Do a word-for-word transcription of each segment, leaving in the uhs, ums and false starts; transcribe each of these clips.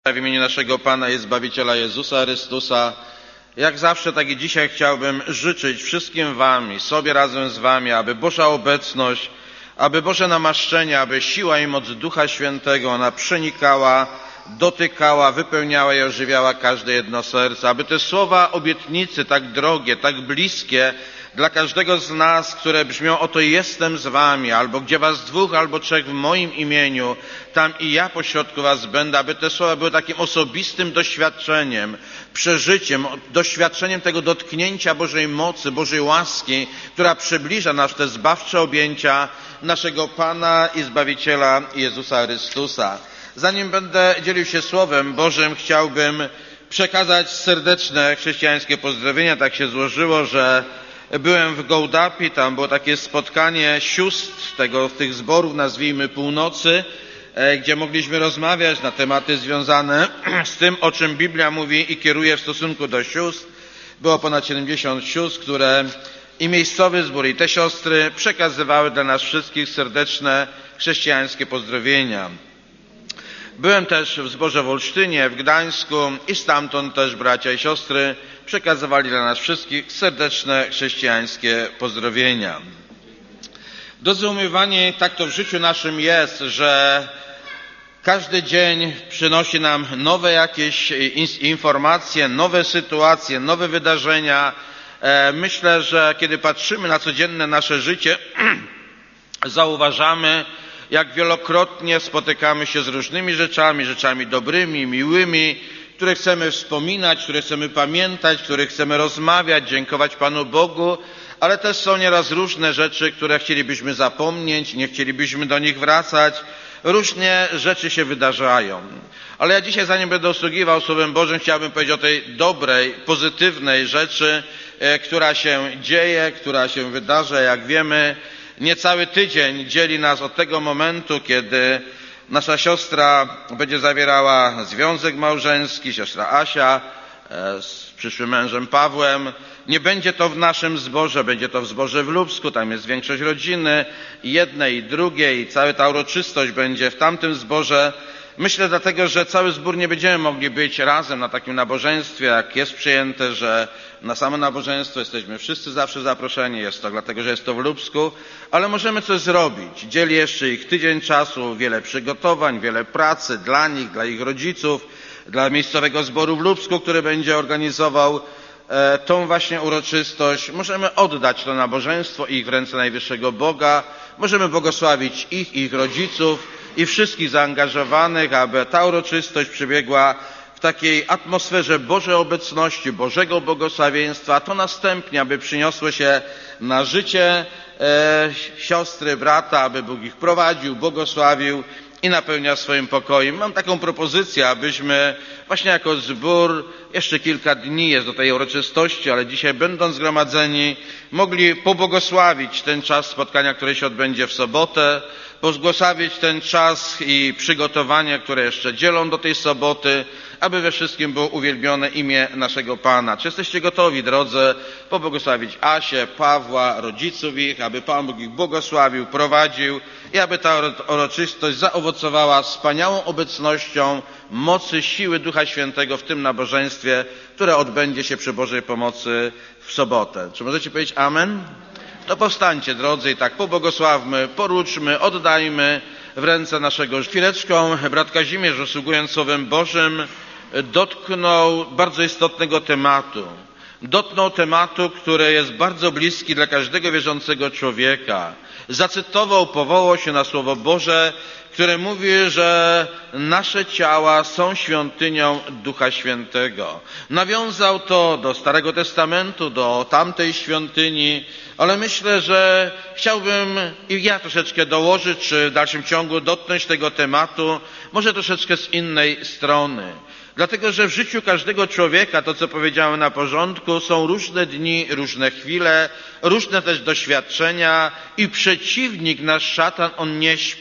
W imieniu naszego Pana i Zbawiciela Jezusa Chrystusa, jak zawsze, tak i dzisiaj chciałbym życzyć wszystkim wam i sobie razem z wami, aby Boża obecność, aby Boże namaszczenie, aby siła i moc Ducha Świętego, ona przenikała, dotykała, wypełniała i ożywiała każde jedno serce, aby te słowa obietnicy tak drogie, tak bliskie dla każdego z nas, które brzmią: oto jestem z wami, albo gdzie was dwóch, albo trzech w moim imieniu, tam i ja pośrodku was będę, aby te słowa były takim osobistym doświadczeniem, przeżyciem, doświadczeniem tego dotknięcia Bożej mocy, Bożej łaski, która przybliża nas w te zbawcze objęcia naszego Pana i Zbawiciela Jezusa Chrystusa. Zanim będę dzielił się Słowem Bożym, chciałbym przekazać serdeczne chrześcijańskie pozdrowienia. Tak się złożyło, że byłem w Gołdapi, tam było takie spotkanie sióstr tego, tych zborów, nazwijmy północy, gdzie mogliśmy rozmawiać na tematy związane z tym, o czym Biblia mówi i kieruje w stosunku do sióstr. Było ponad siedemdziesiąt sióstr, które i miejscowy zbór, i te siostry przekazywały dla nas wszystkich serdeczne chrześcijańskie pozdrowienia. Byłem też w zborze w Olsztynie, w Gdańsku i stamtąd też bracia i siostry przekazywali dla nas wszystkich serdeczne chrześcijańskie pozdrowienia. Drodzy umiłowani, tak to w życiu naszym jest, że każdy dzień przynosi nam nowe jakieś informacje, nowe sytuacje, nowe wydarzenia. Myślę, że kiedy patrzymy na codzienne nasze życie, zauważamy, jak wielokrotnie spotykamy się z różnymi rzeczami, rzeczami dobrymi, miłymi, które chcemy wspominać, które chcemy pamiętać, które chcemy rozmawiać, dziękować Panu Bogu, ale też są nieraz różne rzeczy, które chcielibyśmy zapomnieć, nie chcielibyśmy do nich wracać. Różne rzeczy się wydarzają. Ale ja dzisiaj, zanim będę usługiwał Słowem Bożym, chciałbym powiedzieć o tej dobrej, pozytywnej rzeczy, e, która się dzieje, która się wydarza. Jak wiemy, niecały tydzień dzieli nas od tego momentu, kiedy nasza siostra będzie zawierała związek małżeński, siostra Asia e, z przyszłym mężem Pawłem. Nie będzie to w naszym zborze, będzie to w zborze w Lubsku, tam jest większość rodziny, i jednej, i drugiej, i cała ta uroczystość będzie w tamtym zborze. Myślę dlatego, że cały zbór nie będziemy mogli być razem na takim nabożeństwie, jak jest przyjęte, że na samo nabożeństwo jesteśmy wszyscy zawsze zaproszeni, jest to dlatego, że jest to w Lubsku, ale możemy coś zrobić. Dzieli jeszcze ich tydzień czasu, wiele przygotowań, wiele pracy dla nich, dla ich rodziców, dla miejscowego zboru w Lubsku, który będzie organizował e, tą właśnie uroczystość. Możemy oddać to nabożeństwo ich w ręce najwyższego Boga, możemy błogosławić ich, ich rodziców i wszystkich zaangażowanych, aby ta uroczystość przebiegła w takiej atmosferze Bożej obecności, Bożego błogosławieństwa, a to następnie, aby przyniosło się na życie e, siostry, brata, aby Bóg ich prowadził, błogosławił i napełniał swoim pokojem. Mam taką propozycję, abyśmy właśnie jako zbór, jeszcze kilka dni jest do tej uroczystości, ale dzisiaj będąc zgromadzeni, mogli pobłogosławić ten czas spotkania, które się odbędzie w sobotę, pobłogosławić ten czas i przygotowania, które jeszcze dzielą do tej soboty, aby we wszystkim było uwielbione imię naszego Pana. Czy jesteście gotowi, drodzy, pobłogosławić Asię, Pawła, rodziców ich, aby Pan Bóg ich błogosławił, prowadził i aby ta uroczystość zaowocowała wspaniałą obecnością mocy, siły Ducha Świętego w tym nabożeństwie, które odbędzie się przy Bożej pomocy w sobotę. Czy możecie powiedzieć amen? To powstańcie, drodzy, i tak pobłogosławmy, poruczmy, oddajmy w ręce naszego. Chwileczką brat Kazimierz, usługując Słowem Bożym, dotknął bardzo istotnego tematu. Dotknął tematu, który jest bardzo bliski dla każdego wierzącego człowieka. Zacytował, powołał się na Słowo Boże, które mówi, że nasze ciała są świątynią Ducha Świętego. Nawiązał to do Starego Testamentu, do tamtej świątyni, ale myślę, że chciałbym i ja troszeczkę dołożyć, czy w dalszym ciągu dotknąć tego tematu, może troszeczkę z innej strony. Dlatego, że w życiu każdego człowieka, to co powiedziałem na początku, są różne dni, różne chwile, różne też doświadczenia i przeciwnik, nasz szatan, on nie śpi.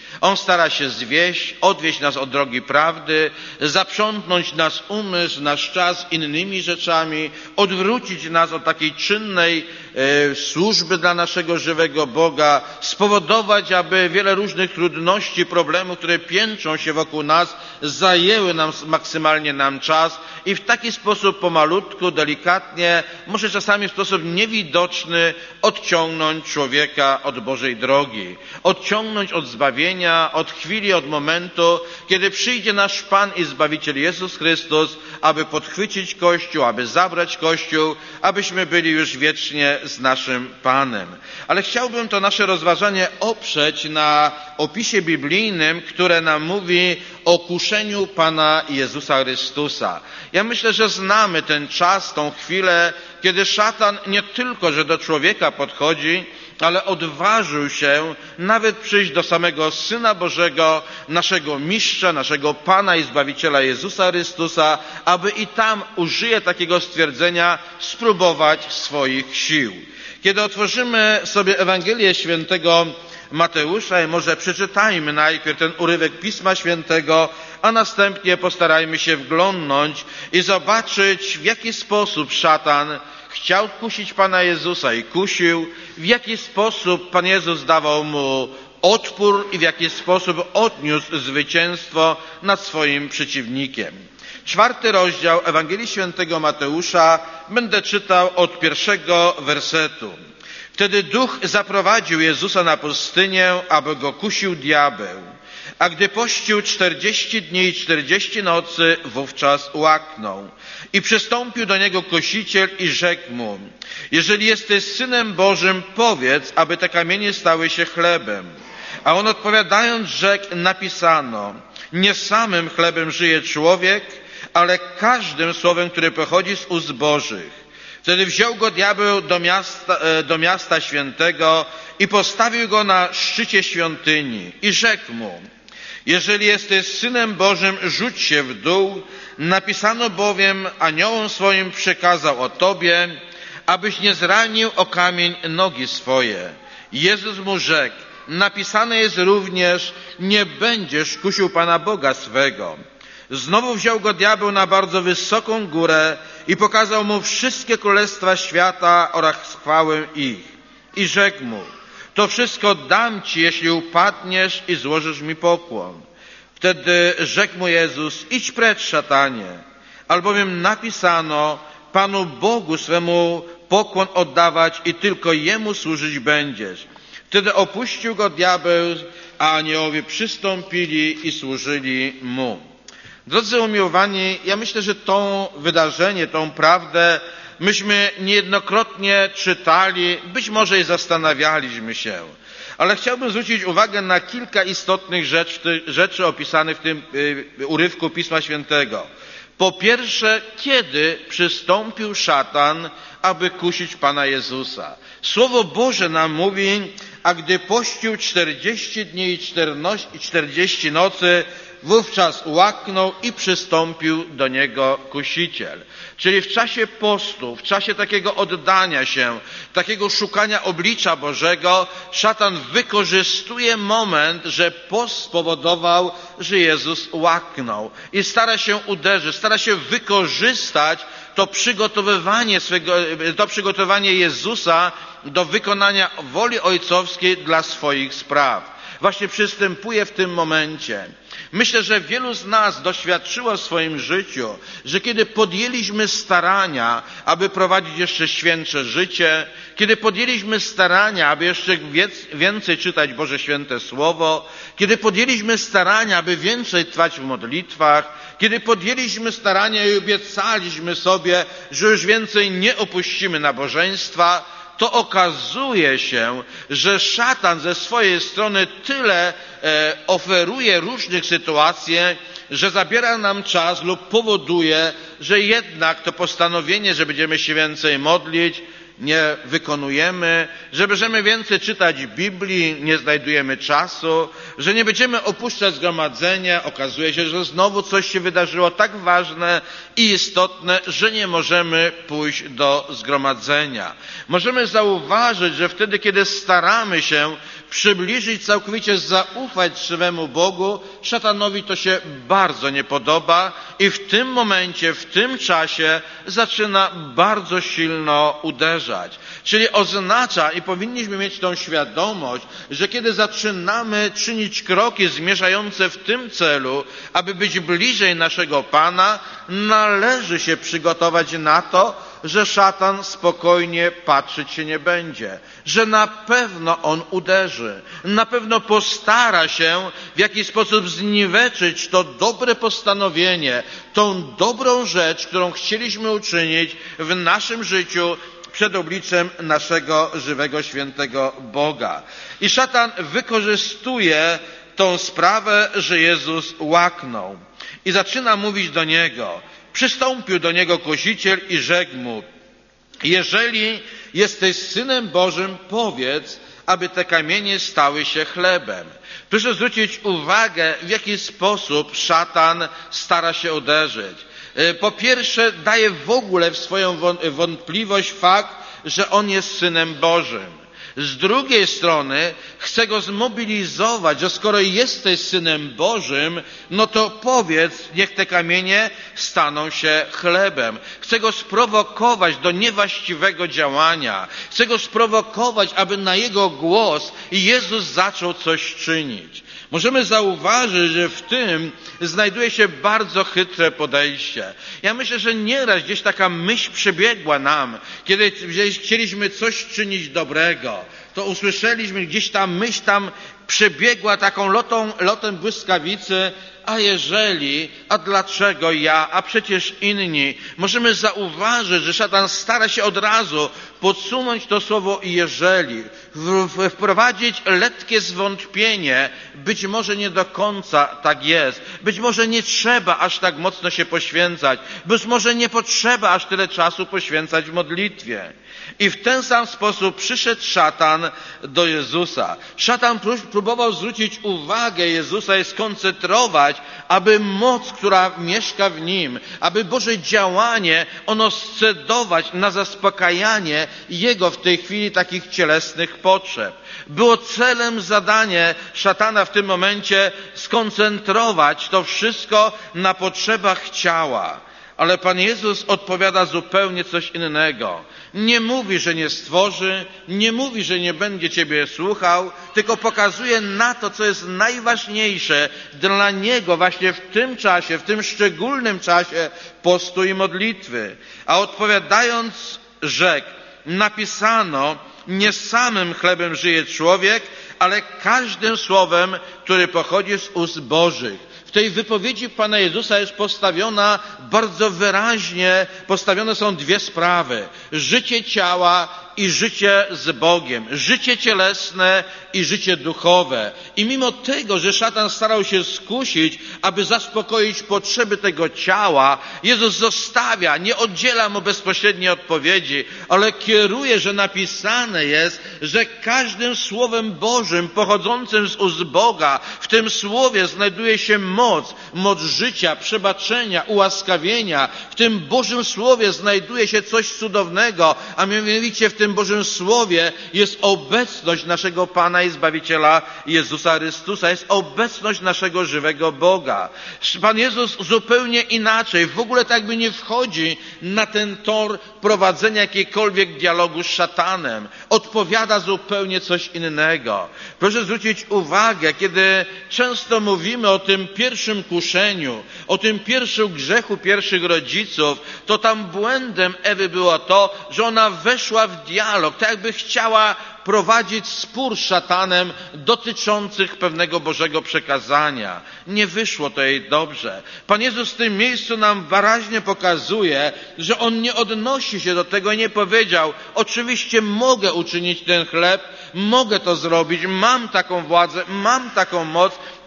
On stara się zwieść, odwieść nas od drogi prawdy, zaprzątnąć nas umysł, nasz czas innymi rzeczami, odwrócić nas od takiej czynnej e, służby dla naszego żywego Boga, spowodować, aby wiele różnych trudności, problemów, które piętrzą się wokół nas, zajęły nam maksymalnie nam czas i w taki sposób pomalutku, delikatnie, może czasami w sposób niewidoczny odciągnąć człowieka od Bożej drogi, odciągnąć od zbawienia, od chwili, od momentu, kiedy przyjdzie nasz Pan i Zbawiciel Jezus Chrystus, aby podchwycić Kościół, aby zabrać Kościół, abyśmy byli już wiecznie z naszym Panem. Ale chciałbym to nasze rozważanie oprzeć na opisie biblijnym, które nam mówi o kuszeniu Pana Jezusa Chrystusa. Ja myślę, że znamy ten czas, tą chwilę, kiedy szatan nie tylko, że do człowieka podchodzi, ale odważył się nawet przyjść do samego Syna Bożego, naszego Mistrza, naszego Pana i Zbawiciela Jezusa Chrystusa, aby i tam użyje takiego stwierdzenia spróbować swoich sił. Kiedy otworzymy sobie Ewangelię Świętego Mateusza i może przeczytajmy najpierw ten urywek Pisma Świętego, a następnie postarajmy się wglądnąć i zobaczyć, w jaki sposób szatan chciał kusić Pana Jezusa i kusił, w jaki sposób Pan Jezus dawał mu odpór i w jaki sposób odniósł zwycięstwo nad swoim przeciwnikiem. Czwarty rozdział Ewangelii Świętego Mateusza będę czytał od pierwszego wersetu. Wtedy Duch zaprowadził Jezusa na pustynię, aby go kusił diabeł. A gdy pościł czterdzieści dni i czterdzieści nocy, wówczas łaknął. I przystąpił do niego kusiciel i rzekł mu: jeżeli jesteś Synem Bożym, powiedz, aby te kamienie stały się chlebem. A on odpowiadając rzekł: napisano, nie samym chlebem żyje człowiek, ale każdym słowem, które pochodzi z ust Bożych. Wtedy wziął go diabeł do miasta, do miasta świętego i postawił go na szczycie świątyni i rzekł mu: jeżeli jesteś Synem Bożym, rzuć się w dół, napisano bowiem, aniołom swoim przekazał o tobie, abyś nie zranił o kamień nogi swoje. Jezus mu rzekł: napisane jest również, nie będziesz kusił Pana Boga swego. Znowu wziął go diabeł na bardzo wysoką górę i pokazał mu wszystkie królestwa świata oraz chwałę ich. I rzekł mu: to wszystko dam ci, jeśli upadniesz i złożysz mi pokłon. Wtedy rzekł mu Jezus: idź precz, szatanie, albowiem napisano, Panu Bogu swemu pokłon oddawać i tylko Jemu służyć będziesz. Wtedy opuścił go diabeł, a aniołowie przystąpili i służyli mu. Drodzy umiłowani, ja myślę, że to wydarzenie, tą prawdę myśmy niejednokrotnie czytali, być może i zastanawialiśmy się. Ale chciałbym zwrócić uwagę na kilka istotnych rzeczy, rzeczy opisanych w tym urywku Pisma Świętego. Po pierwsze, kiedy przystąpił szatan, aby kusić Pana Jezusa. Słowo Boże nam mówi, a gdy pościł czterdzieści dni i czterdzieści nocy, wówczas łaknął i przystąpił do niego kusiciel. Czyli w czasie postu, w czasie takiego oddania się, takiego szukania oblicza Bożego, szatan wykorzystuje moment, że post spowodował, że Jezus łaknął. I stara się uderzyć, stara się wykorzystać to przygotowywanie swego, to przygotowanie Jezusa do wykonania woli ojcowskiej dla swoich spraw. Właśnie przystępuje w tym momencie. Myślę, że wielu z nas doświadczyło w swoim życiu, że kiedy podjęliśmy starania, aby prowadzić jeszcze świętsze życie, kiedy podjęliśmy starania, aby jeszcze więcej czytać Boże Święte Słowo, kiedy podjęliśmy starania, aby więcej trwać w modlitwach, kiedy podjęliśmy starania i obiecaliśmy sobie, że już więcej nie opuścimy nabożeństwa, to okazuje się, że szatan ze swojej strony tyle e, oferuje różnych sytuacji, że zabiera nam czas lub powoduje, że jednak to postanowienie, że będziemy się więcej modlić, nie wykonujemy, że będziemy więcej czytać Biblii, nie znajdujemy czasu, że nie będziemy opuszczać zgromadzenia. Okazuje się, że znowu coś się wydarzyło tak ważne i istotne, że nie możemy pójść do zgromadzenia. Możemy zauważyć, że wtedy, kiedy staramy się przybliżyć, całkowicie zaufać żywemu Bogu, szatanowi to się bardzo nie podoba i w tym momencie, w tym czasie zaczyna bardzo silno uderzać. Czyli oznacza, i powinniśmy mieć tą świadomość, że kiedy zaczynamy czynić kroki zmierzające w tym celu, aby być bliżej naszego Pana, należy się przygotować na to, że szatan spokojnie patrzeć się nie będzie, że na pewno on uderzy, na pewno postara się w jakiś sposób zniweczyć to dobre postanowienie, tą dobrą rzecz, którą chcieliśmy uczynić w naszym życiu przed obliczem naszego żywego, świętego Boga. I szatan wykorzystuje tą sprawę, że Jezus łaknął i zaczyna mówić do niego. Przystąpił do niego kusiciel i rzekł mu: jeżeli jesteś Synem Bożym, powiedz, aby te kamienie stały się chlebem. Proszę zwrócić uwagę, w jaki sposób szatan stara się uderzyć. Po pierwsze, daje w ogóle w swoją wątpliwość fakt, że on jest Synem Bożym. Z drugiej strony chce go zmobilizować, że skoro jesteś Synem Bożym, no to powiedz, niech te kamienie staną się chlebem. Chce go sprowokować do niewłaściwego działania. Chce go sprowokować, aby na jego głos Jezus zaczął coś czynić. Możemy zauważyć, że w tym znajduje się bardzo chytre podejście. Ja myślę, że nieraz gdzieś taka myśl przebiegła nam, kiedy chcieliśmy coś czynić dobrego, to usłyszeliśmy gdzieś ta myśl tam przebiegła taką lotą, lotem błyskawicy, a jeżeli, a dlaczego ja, a przecież inni. Możemy zauważyć, że szatan stara się od razu podsunąć to słowo jeżeli, wprowadzić letkie zwątpienie, być może nie do końca tak jest, być może nie trzeba aż tak mocno się poświęcać, być może nie potrzeba aż tyle czasu poświęcać w modlitwie. I w ten sam sposób przyszedł szatan do Jezusa. Szatan próbował zwrócić uwagę Jezusa i skoncentrować, aby moc, która mieszka w Nim, aby Boże działanie, ono scedować na zaspokajanie Jego w tej chwili takich cielesnych potrzeb. Było celem zadanie szatana w tym momencie skoncentrować to wszystko na potrzebach ciała. Ale Pan Jezus odpowiada zupełnie coś innego. Nie mówi, że nie stworzy, nie mówi, że nie będzie Ciebie słuchał, tylko pokazuje na to, co jest najważniejsze dla Niego właśnie w tym czasie, w tym szczególnym czasie postu i modlitwy. A odpowiadając rzekł, napisano, nie samym chlebem żyje człowiek, ale każdym słowem, które pochodzi z ust Bożych. W tej wypowiedzi Pana Jezusa jest postawiona bardzo wyraźnie, postawione są dwie sprawy. Życie ciała i życie z Bogiem. Życie cielesne i życie duchowe. I mimo tego, że szatan starał się skusić, aby zaspokoić potrzeby tego ciała, Jezus zostawia, nie oddziela mu bezpośredniej odpowiedzi, ale kieruje, że napisane jest, że każdym słowem Bożym pochodzącym z ust Boga, w tym słowie znajduje się moc, moc życia, przebaczenia, ułaskawienia. W tym Bożym Słowie znajduje się coś cudownego, a mianowicie w tym Bożym Słowie jest obecność naszego Pana i Zbawiciela Jezusa Chrystusa, jest obecność naszego żywego Boga. Pan Jezus zupełnie inaczej, w ogóle tak by nie wchodzi na ten tor prowadzenia jakiegokolwiek dialogu z szatanem. Odpowiada zupełnie coś innego. Proszę zwrócić uwagę, kiedy często mówimy o tym pierwszym kuszeniu, o tym pierwszym grzechu pierwszych rodziców, to tam błędem Ewy było to, że ona weszła w dialog, tak jakby chciała prowadzić spór z szatanem dotyczących pewnego Bożego przekazania. Nie wyszło to jej dobrze. Pan Jezus w tym miejscu nam wyraźnie pokazuje, że On nie odnosi się do tego i nie powiedział, oczywiście mogę uczynić ten chleb, mogę to zrobić, mam taką władzę, mam taką moc,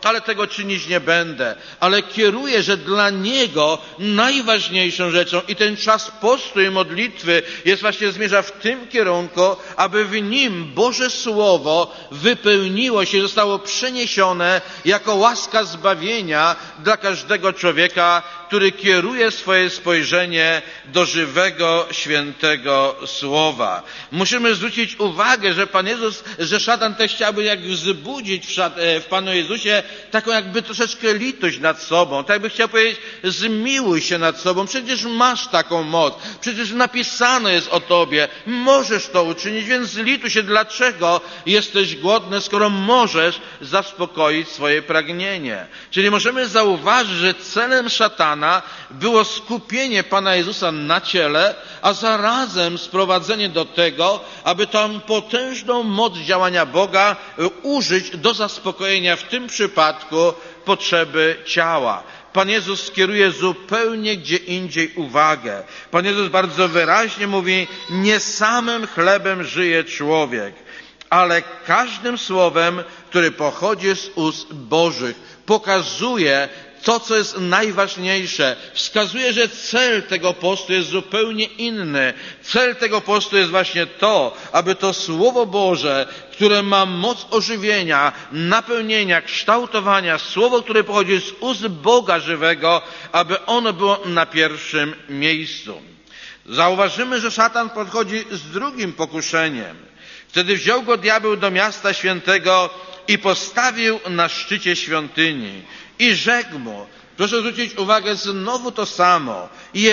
ale tego czynić nie będę. Ale kieruję, że dla Niego najważniejszą rzeczą i ten czas postu i modlitwy jest właśnie, zmierza w tym kierunku, aby w nim Boże Słowo wypełniło się, zostało przeniesione jako łaska zbawienia dla każdego człowieka, który kieruje swoje spojrzenie do żywego, świętego Słowa. Musimy zwrócić uwagę, że Pan Jezus, że szatan też chciałby jak wzbudzić w, szat, w Panu Jezusie taką jakby troszeczkę litość nad sobą. Tak jakby chciał powiedzieć, zmiłuj się nad sobą, przecież masz taką moc, przecież napisane jest o Tobie, możesz to uczynić, więc zlituj się, dlaczego jesteś głodny, skoro możesz zaspokoić swoje pragnienie. Czyli możemy zauważyć, że celem szatana było skupienie Pana Jezusa na ciele, a zarazem sprowadzenie do tego, aby tą potężną moc działania Boga użyć do zaspokojenia w tym przypadku potrzeby ciała. Pan Jezus skieruje zupełnie gdzie indziej uwagę. Pan Jezus bardzo wyraźnie mówi, nie samym chlebem żyje człowiek, ale każdym słowem, które pochodzi z ust Bożych. Pokazuje to, co jest najważniejsze. Wskazuje, że cel tego postu jest zupełnie inny. Cel tego postu jest właśnie to, aby to Słowo Boże, które ma moc ożywienia, napełnienia, kształtowania, Słowo, które pochodzi z ust Boga żywego, aby ono było na pierwszym miejscu. Zauważymy, że szatan podchodzi z drugim pokuszeniem. Wtedy wziął go diabeł do miasta świętego i postawił na szczycie świątyni. I rzekł mu, proszę zwrócić uwagę, znowu to samo,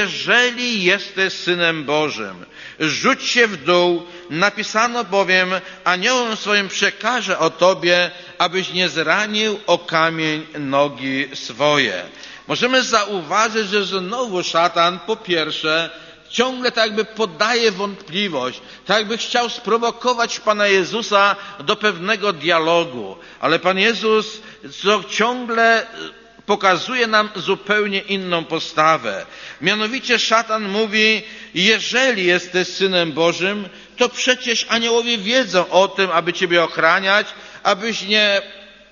jeżeli jesteś Synem Bożym, rzuć się w dół, napisano bowiem, aniołom swoim przekaże o Tobie, abyś nie zranił o kamień nogi swoje. Możemy zauważyć, że znowu szatan po pierwsze ciągle tak jakby podaje wątpliwość, tak jakby chciał sprowokować Pana Jezusa do pewnego dialogu. Ale Pan Jezus co ciągle pokazuje nam zupełnie inną postawę. Mianowicie szatan mówi, jeżeli jesteś Synem Bożym, to przecież aniołowie wiedzą o tym, aby Ciebie ochraniać, abyś nie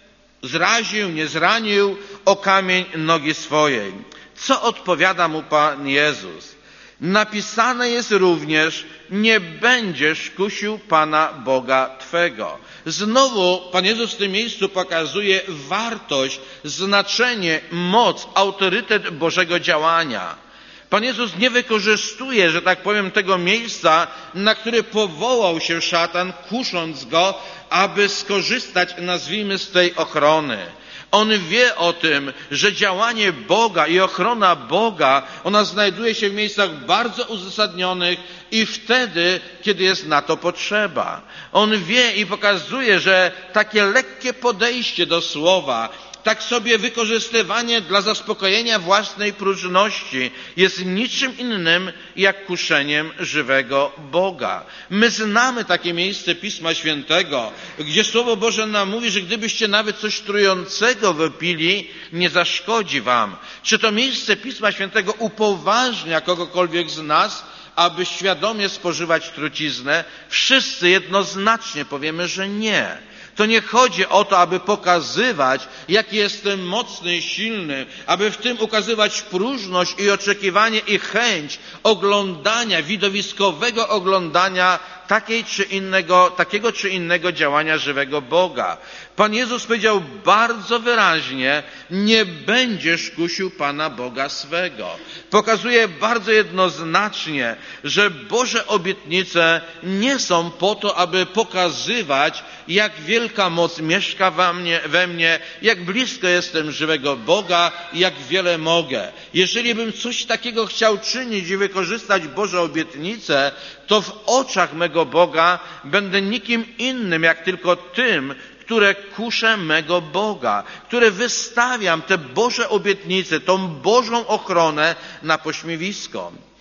zraził, nie zranił o kamień nogi swojej. Co odpowiada mu Pan Jezus? Napisane jest również, nie będziesz kusił Pana Boga Twego. Znowu Pan Jezus w tym miejscu pokazuje wartość, znaczenie, moc, autorytet Bożego działania. Pan Jezus nie wykorzystuje, że tak powiem, tego miejsca, na które powołał się szatan, kusząc go, aby skorzystać, nazwijmy, z tej ochrony. On wie o tym, że działanie Boga i ochrona Boga, ona znajduje się w miejscach bardzo uzasadnionych i wtedy, kiedy jest na to potrzeba. On wie i pokazuje, że takie lekkie podejście do słowa, tak sobie wykorzystywanie dla zaspokojenia własnej próżności jest niczym innym jak kuszeniem żywego Boga. My znamy takie miejsce Pisma Świętego, gdzie Słowo Boże nam mówi, że gdybyście nawet coś trującego wypili, nie zaszkodzi wam. Czy to miejsce Pisma Świętego upoważnia kogokolwiek z nas, aby świadomie spożywać truciznę? Wszyscy jednoznacznie powiemy, że nie. To nie chodzi o to, aby pokazywać, jaki jestem mocny i silny, aby w tym ukazywać próżność i oczekiwanie i chęć oglądania, widowiskowego oglądania takiej czy innego, takiego czy innego działania żywego Boga. Pan Jezus powiedział bardzo wyraźnie, nie będziesz kusił Pana Boga swego. Pokazuje bardzo jednoznacznie, że Boże obietnice nie są po to, aby pokazywać, jak wielka moc mieszka we mnie, we mnie, jak blisko jestem żywego Boga i jak wiele mogę. Jeżeli bym coś takiego chciał czynić i wykorzystać Boże obietnice, to w oczach mego Boga będę nikim innym, jak tylko tym, które kuszę mego Boga, które wystawiam te Boże obietnice, tą Bożą ochronę na pośmiewisko.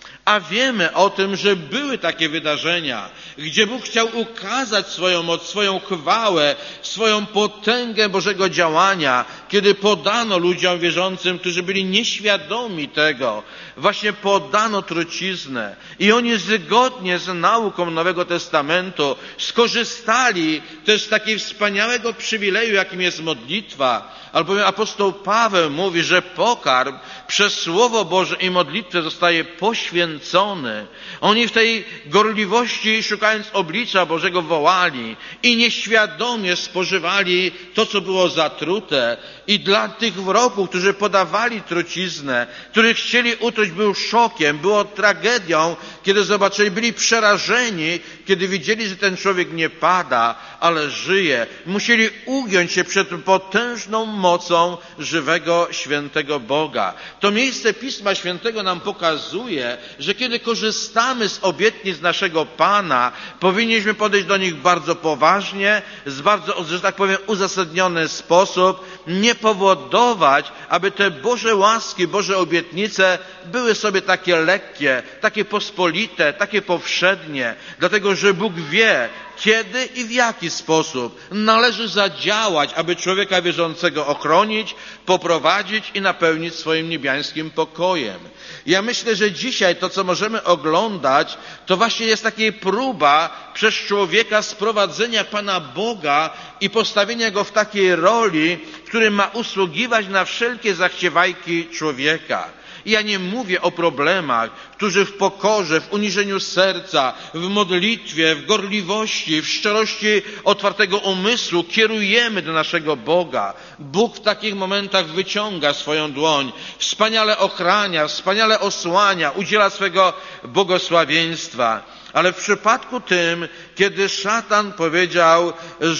A wiemy o tym, że były takie wydarzenia, gdzie Bóg chciał ukazać swoją moc, swoją chwałę, swoją potęgę Bożego działania, kiedy podano ludziom wierzącym, którzy byli nieświadomi tego, właśnie podano truciznę i oni zgodnie z nauką Nowego Testamentu skorzystali też z takiego wspaniałego przywileju, jakim jest modlitwa, albowiem apostoł Paweł mówi, że pokarm przez Słowo Boże i modlitwę zostaje poświęcony. Oni w tej gorliwości, szukając oblicza Bożego, wołali i nieświadomie spożywali to, co było zatrute. I dla tych wrogów, którzy podawali truciznę, których chcieli utruć, był szokiem, było tragedią, kiedy zobaczyli, byli przerażeni, kiedy widzieli, że ten człowiek nie pada, ale żyje. Musieli ugiąć się przed potężną mocą żywego, świętego Boga. To miejsce Pisma Świętego nam pokazuje, że kiedy korzystamy z obietnic naszego Pana, powinniśmy podejść do nich bardzo poważnie, z bardzo, że tak powiem, uzasadniony sposób, nie powodować, aby te Boże łaski, Boże obietnice były sobie takie lekkie, takie pospolite, takie powszednie, dlatego że Bóg wie, kiedy i w jaki sposób należy zadziałać, aby człowieka wierzącego ochronić, poprowadzić i napełnić swoim niebiańskim pokojem. Ja myślę, że dzisiaj to, co możemy oglądać, to właśnie jest taka próba przez człowieka sprowadzenia Pana Boga i postawienia Go w takiej roli, w której ma usługiwać na wszelkie zachciewajki człowieka. I ja nie mówię o problemach, którzy w pokorze, w uniżeniu serca, w modlitwie, w gorliwości, w szczerości otwartego umysłu kierujemy do naszego Boga. Bóg w takich momentach wyciąga swoją dłoń, wspaniale ochrania, wspaniale osłania, udziela swego błogosławieństwa. Ale w przypadku tym, kiedy szatan powiedział,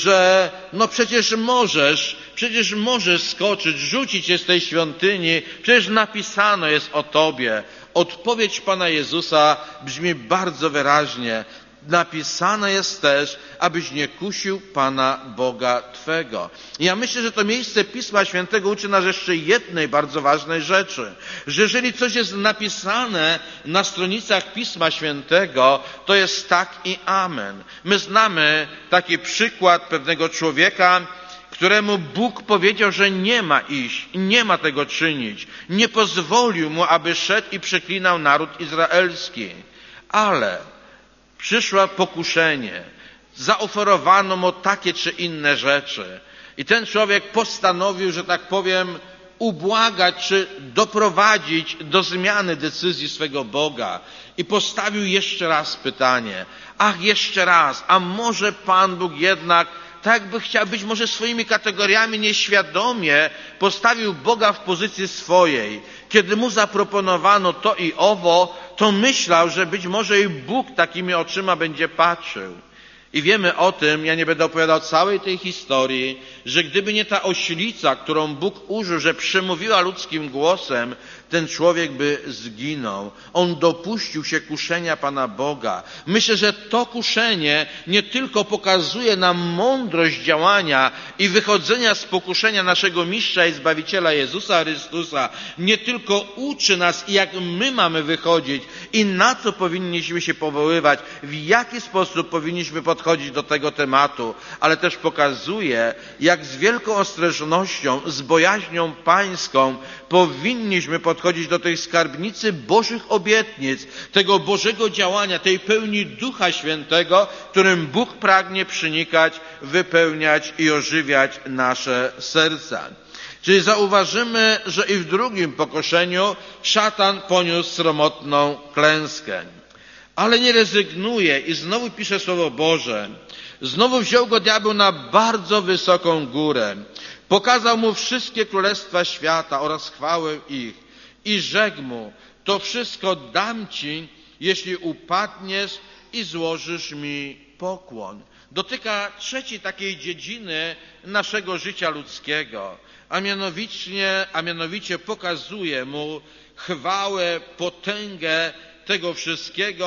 że no przecież możesz, przecież możesz skoczyć, rzucić się z tej świątyni, przecież napisano jest o tobie. Odpowiedź Pana Jezusa brzmi bardzo wyraźnie. Napisane jest też, abyś nie kusił Pana Boga Twego. I ja myślę, że to miejsce Pisma Świętego uczy nas jeszcze jednej bardzo ważnej rzeczy, że jeżeli coś jest napisane na stronicach Pisma Świętego, to jest tak i amen. My znamy taki przykład pewnego człowieka, któremu Bóg powiedział, że nie ma iść, nie ma tego czynić. Nie pozwolił mu, aby szedł i przeklinał naród izraelski. Ale przyszło pokuszenie, zaoferowano mu takie czy inne rzeczy. I ten człowiek postanowił, że tak powiem, ubłagać czy doprowadzić do zmiany decyzji swego Boga. I postawił jeszcze raz pytanie. Ach, jeszcze raz, a może Pan Bóg jednak, tak jakby chciał być może swoimi kategoriami nieświadomie, postawił Boga w pozycji swojej. Kiedy mu zaproponowano to i owo, to myślał, że być może i Bóg takimi oczyma będzie patrzył. I wiemy o tym, ja nie będę opowiadał całej tej historii, że gdyby nie ta oślica, którą Bóg użył, że przemówiła ludzkim głosem, ten człowiek by zginął. On dopuścił się kuszenia Pana Boga. Myślę, że to kuszenie nie tylko pokazuje nam mądrość działania i wychodzenia z pokuszenia naszego Mistrza i Zbawiciela Jezusa Chrystusa, nie tylko uczy nas, jak my mamy wychodzić i na co powinniśmy się powoływać, w jaki sposób powinniśmy podchodzić do tego tematu, ale też pokazuje, jak z wielką ostrożnością, z bojaźnią pańską powinniśmy podchodzić do tej skarbnicy Bożych obietnic, tego Bożego działania, tej pełni Ducha Świętego, którym Bóg pragnie przenikać, wypełniać i ożywiać nasze serca. Czyli zauważymy, że i w drugim pokuszeniu szatan poniósł sromotną klęskę. Ale nie rezygnuje i znowu pisze Słowo Boże. Znowu wziął go diabeł na bardzo wysoką górę. Pokazał mu wszystkie królestwa świata oraz chwałę ich i rzekł mu, to wszystko dam ci, jeśli upadniesz i złożysz mi pokłon. Dotyka trzeciej takiej dziedziny naszego życia ludzkiego, a mianowicie, a mianowicie pokazuje mu chwałę, potęgę tego wszystkiego,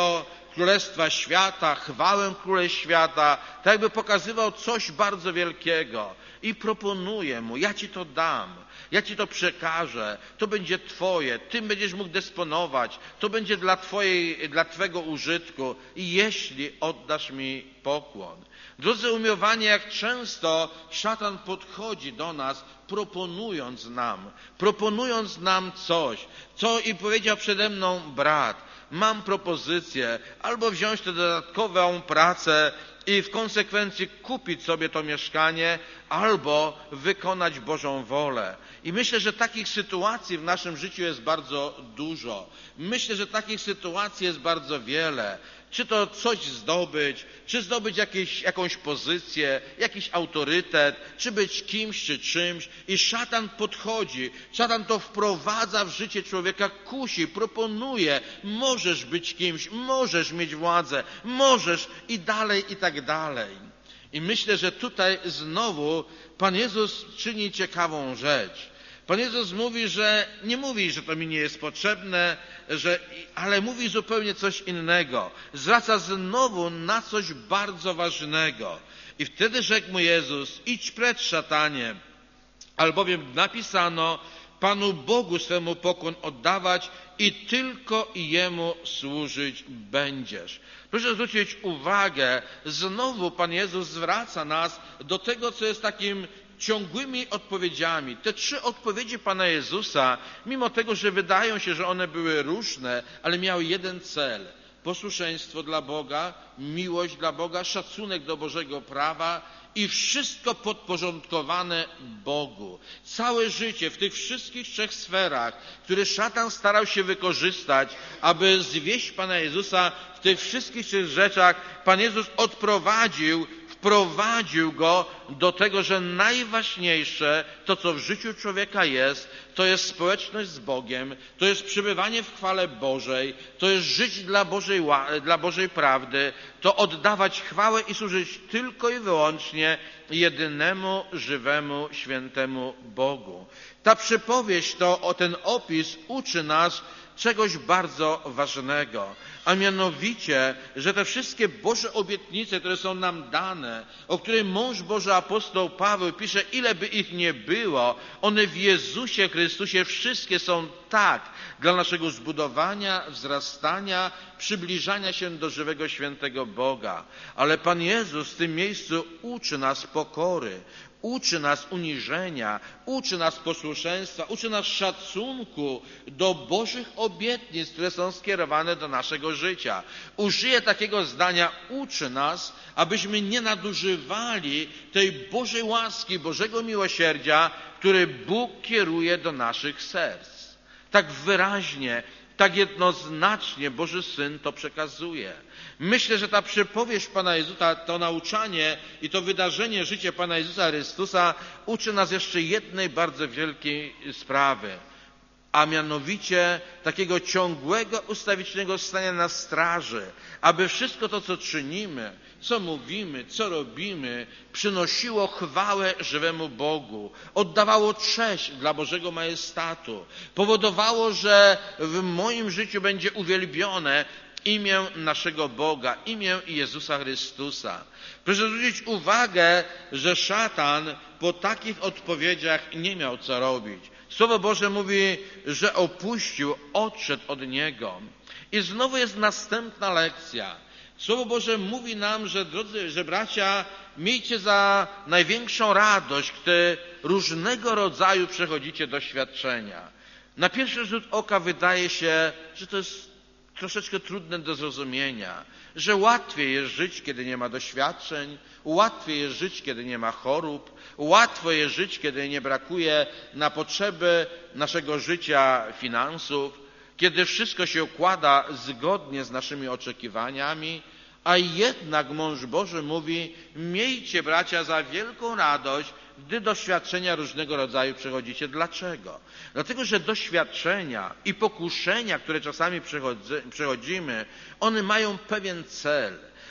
królestwa świata, chwałę królestw świata, tak jakby pokazywał coś bardzo wielkiego i proponuje mu, ja ci to dam, ja ci to przekażę, to będzie twoje, tym będziesz mógł dysponować, to będzie dla twojej, dla twego użytku i jeśli oddasz mi pokłon. Drodzy umiłowani, jak często szatan podchodzi do nas, proponując nam, proponując nam coś, co i powiedział przede mną brat, mam propozycję, albo wziąć tę dodatkową pracę i w konsekwencji kupić sobie to mieszkanie, albo wykonać Bożą wolę. I myślę, że takich sytuacji w naszym życiu jest bardzo dużo. Myślę, że takich sytuacji jest bardzo wiele. Czy to coś zdobyć, czy zdobyć jakieś, jakąś pozycję, jakiś autorytet, czy być kimś, czy czymś. I szatan podchodzi, szatan to wprowadza w życie człowieka, kusi, proponuje. Możesz być kimś, możesz mieć władzę, możesz i dalej, i tak dalej. I myślę, że tutaj znowu Pan Jezus czyni ciekawą rzecz. Pan Jezus mówi, że nie mówi, że to mi nie jest potrzebne, że, ale mówi zupełnie coś innego. Zwraca znowu na coś bardzo ważnego. I wtedy rzekł mu Jezus, idź precz, szatanie, albowiem napisano, Panu Bogu swemu pokłon oddawać i tylko Jemu służyć będziesz. Proszę zwrócić uwagę, znowu Pan Jezus zwraca nas do tego, co jest takim ciągłymi odpowiedziami. Te trzy odpowiedzi Pana Jezusa, mimo tego, że wydają się, że one były różne, ale miały jeden cel. Posłuszeństwo dla Boga, miłość dla Boga, szacunek do Bożego prawa i wszystko podporządkowane Bogu. Całe życie w tych wszystkich trzech sferach, które szatan starał się wykorzystać, aby zwieść Pana Jezusa w tych wszystkich trzech rzeczach, Pan Jezus odprowadził, wprowadził go do tego, że najważniejsze, to co w życiu człowieka jest, to jest społeczność z Bogiem, to jest przebywanie w chwale Bożej, to jest żyć dla Bożej, dla Bożej prawdy, to oddawać chwałę i służyć tylko i wyłącznie jedynemu, żywemu, świętemu Bogu. Ta przypowieść, to o ten opis uczy nas czegoś bardzo ważnego, a mianowicie, że te wszystkie Boże obietnice, które są nam dane, o których mąż Boży apostoł Paweł pisze, ile by ich nie było, one w Jezusie Chrystusie wszystkie są tak dla naszego zbudowania, wzrastania, przybliżania się do żywego, świętego Boga. Ale Pan Jezus w tym miejscu uczy nas pokory, uczy nas uniżenia, uczy nas posłuszeństwa, uczy nas szacunku do Bożych obietnic, które są skierowane do naszego życia. Użyję takiego zdania, uczy nas, abyśmy nie nadużywali tej Bożej łaski, Bożego miłosierdzia, który Bóg kieruje do naszych serc. Tak wyraźnie, tak jednoznacznie Boży Syn to przekazuje. Myślę, że ta przypowieść Pana Jezusa, to nauczanie i to wydarzenie, życie Pana Jezusa Chrystusa uczy nas jeszcze jednej bardzo wielkiej sprawy, a mianowicie takiego ciągłego, ustawicznego stania na straży, aby wszystko to, co czynimy, co mówimy, co robimy, przynosiło chwałę żywemu Bogu, oddawało cześć dla Bożego majestatu, powodowało, że w moim życiu będzie uwielbione imię naszego Boga, imię Jezusa Chrystusa. Proszę zwrócić uwagę, że szatan po takich odpowiedziach nie miał co robić. Słowo Boże mówi, że opuścił, odszedł od niego. I znowu jest następna lekcja. Słowo Boże mówi nam, że drodzy, że bracia, miejcie za największą radość, gdy różnego rodzaju przechodzicie doświadczenia. Na pierwszy rzut oka wydaje się, że to jest troszeczkę trudne do zrozumienia, że łatwiej jest żyć, kiedy nie ma doświadczeń, łatwiej jest żyć, kiedy nie ma chorób, łatwo jest żyć, kiedy nie brakuje na potrzeby naszego życia finansów, kiedy wszystko się układa zgodnie z naszymi oczekiwaniami, a jednak mąż Boży mówi, miejcie bracia za wielką radość, gdy doświadczenia różnego rodzaju przechodzicie. Dlaczego? Dlatego, że doświadczenia i pokuszenia, które czasami przechodzimy, one mają pewien cel.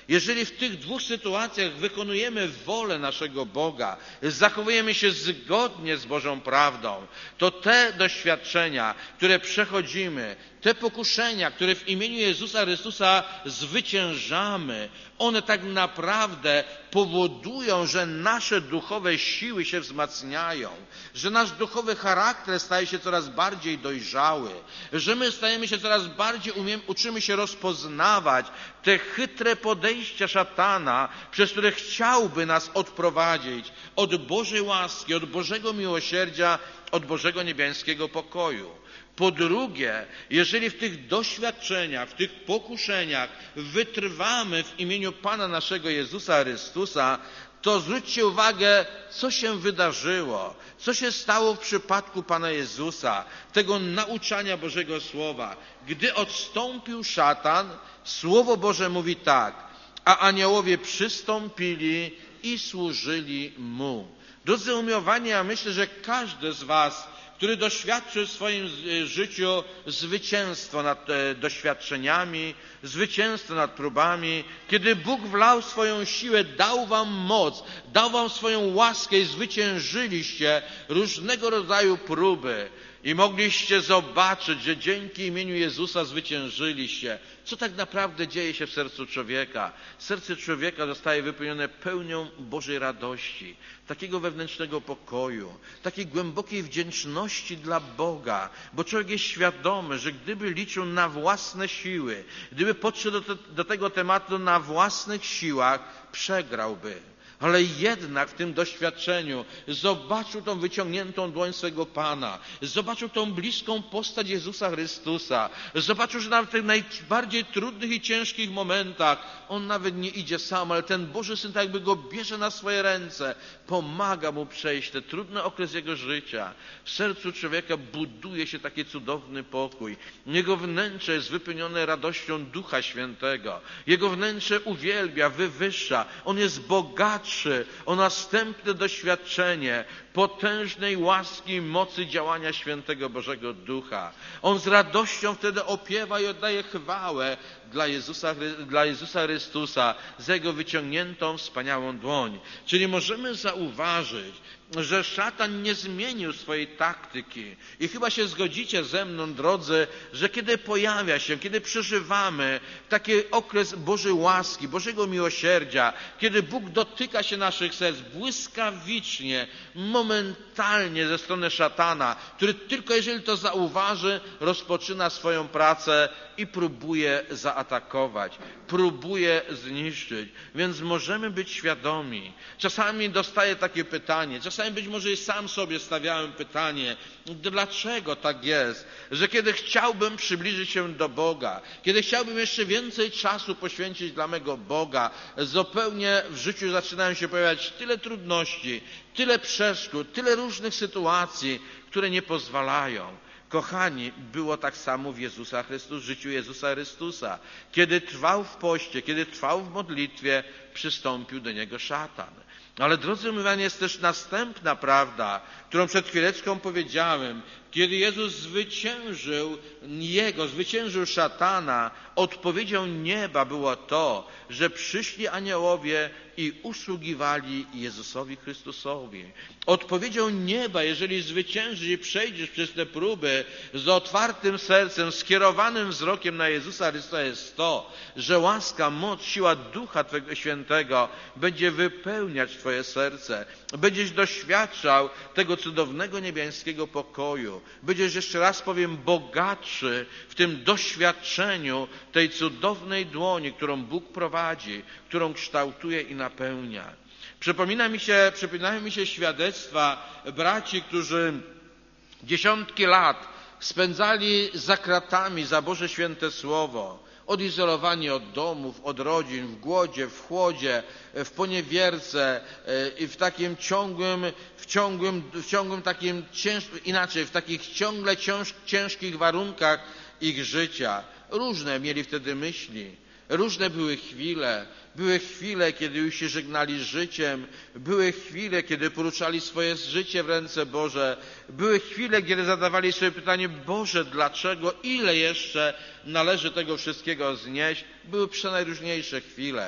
jeżeli w tych dwóch sytuacjach wykonujemy wolę naszego Boga, zachowujemy się zgodnie z Bożą prawdą, to te doświadczenia, które przechodzimy, te pokuszenia, które w imieniu Jezusa Chrystusa zwyciężamy, one tak naprawdę powodują, że nasze duchowe siły się wzmacniają, że nasz duchowy charakter staje się coraz bardziej dojrzały, że my stajemy się coraz bardziej, umiem, uczymy się rozpoznawać te chytre podejścia szatana, przez które chciałby nas odprowadzić od Bożej łaski, od Bożego miłosierdzia, od Bożego niebiańskiego pokoju. Po drugie, jeżeli w tych doświadczeniach, w tych pokuszeniach wytrwamy w imieniu Pana naszego Jezusa Chrystusa, to zwróćcie uwagę, co się wydarzyło, co się stało w przypadku Pana Jezusa, tego nauczania Bożego Słowa. Gdy odstąpił szatan, Słowo Boże mówi tak, a aniołowie przystąpili i służyli Mu. Drodzy umiłowani, ja myślę, że każdy z was, który doświadczył w swoim życiu zwycięstwo nad doświadczeniami, zwycięstwo nad próbami, kiedy Bóg wlał swoją siłę, dał wam moc, dał wam swoją łaskę i zwyciężyliście różnego rodzaju próby i mogliście zobaczyć, że dzięki imieniu Jezusa zwyciężyliście. Co tak naprawdę dzieje się w sercu człowieka? Serce człowieka zostaje wypełnione pełnią Bożej radości, takiego wewnętrznego pokoju, takiej głębokiej wdzięczności dla Boga, bo człowiek jest świadomy, że gdyby liczył na własne siły, gdyby podszedł do, te, do tego tematu na własnych siłach, przegrałby. Ale jednak w tym doświadczeniu zobaczył tą wyciągniętą dłoń swego Pana, zobaczył tą bliską postać Jezusa Chrystusa, zobaczył, że nawet w tych najbardziej trudnych i ciężkich momentach On nawet nie idzie sam, ale ten Boży Syn tak jakby go bierze na swoje ręce, pomaga mu przejść ten trudny okres jego życia. W sercu człowieka buduje się taki cudowny pokój. Jego wnętrze jest wypełnione radością Ducha Świętego. Jego wnętrze uwielbia, wywyższa. On jest bogatszy o następne doświadczenie potężnej łaski i mocy działania Świętego Bożego Ducha. On z radością wtedy opiewa i oddaje chwałę dla Jezusa, dla Jezusa Chrystusa za Jego wyciągniętą, wspaniałą dłoń. Czyli możemy zauważyć, że szatan nie zmienił swojej taktyki. I chyba się zgodzicie ze mną, drodzy, że kiedy pojawia się, kiedy przeżywamy taki okres Bożej łaski, Bożego miłosierdzia, kiedy Bóg dotyka się naszych serc błyskawicznie, momentalnie ze strony szatana, który tylko jeżeli to zauważy, rozpoczyna swoją pracę i próbuje zaatakować, próbuje zniszczyć. Więc możemy być świadomi. Czasami dostaję takie pytanie, czasami być może i sam sobie stawiałem pytanie, dlaczego tak jest, że kiedy chciałbym przybliżyć się do Boga, kiedy chciałbym jeszcze więcej czasu poświęcić dla mego Boga, zupełnie w życiu zaczynają się pojawiać tyle trudności, tyle przeszkód, tyle różnych sytuacji, które nie pozwalają. Kochani, było tak samo w Jezusa Chrystus, w życiu Jezusa Chrystusa. Kiedy trwał w poście, kiedy trwał w modlitwie, przystąpił do Niego szatan. Ale drodzy moi, jest też następna prawda, którą przed chwileczką powiedziałem. Kiedy Jezus zwyciężył Jego, zwyciężył szatana, odpowiedzią nieba było to, że przyszli aniołowie i usługiwali Jezusowi Chrystusowi. Odpowiedzią nieba, jeżeli zwyciężysz i przejdziesz przez te próby z otwartym sercem, skierowanym wzrokiem na Jezusa Chrystusa, jest to, że łaska, moc, siła Ducha Twego Świętego będzie wypełniać Twoje serce. Będziesz doświadczał tego cudownego niebiańskiego pokoju. Będziesz, jeszcze raz powiem, bogatszy w tym doświadczeniu tej cudownej dłoni, którą Bóg prowadzi, którą kształtuje i napełnia. Przypomina mi się, przypominają mi się świadectwa braci, którzy dziesiątki lat spędzali za kratami za Boże Święte Słowo. Odizolowani od domów, od rodzin, w głodzie, w chłodzie, w poniewierce i w takim ciągłym, w ciągłym, w ciągłym takim, cięż, inaczej, w takich ciągle cięż, ciężkich warunkach ich życia. Różne mieli wtedy myśli, różne były chwile. Były chwile, kiedy już się żegnali z życiem. Były chwile, kiedy poruczali swoje życie w ręce Boże. Były chwile, kiedy zadawali sobie pytanie, Boże, dlaczego, ile jeszcze należy tego wszystkiego znieść? Były przenajróżniejsze chwile.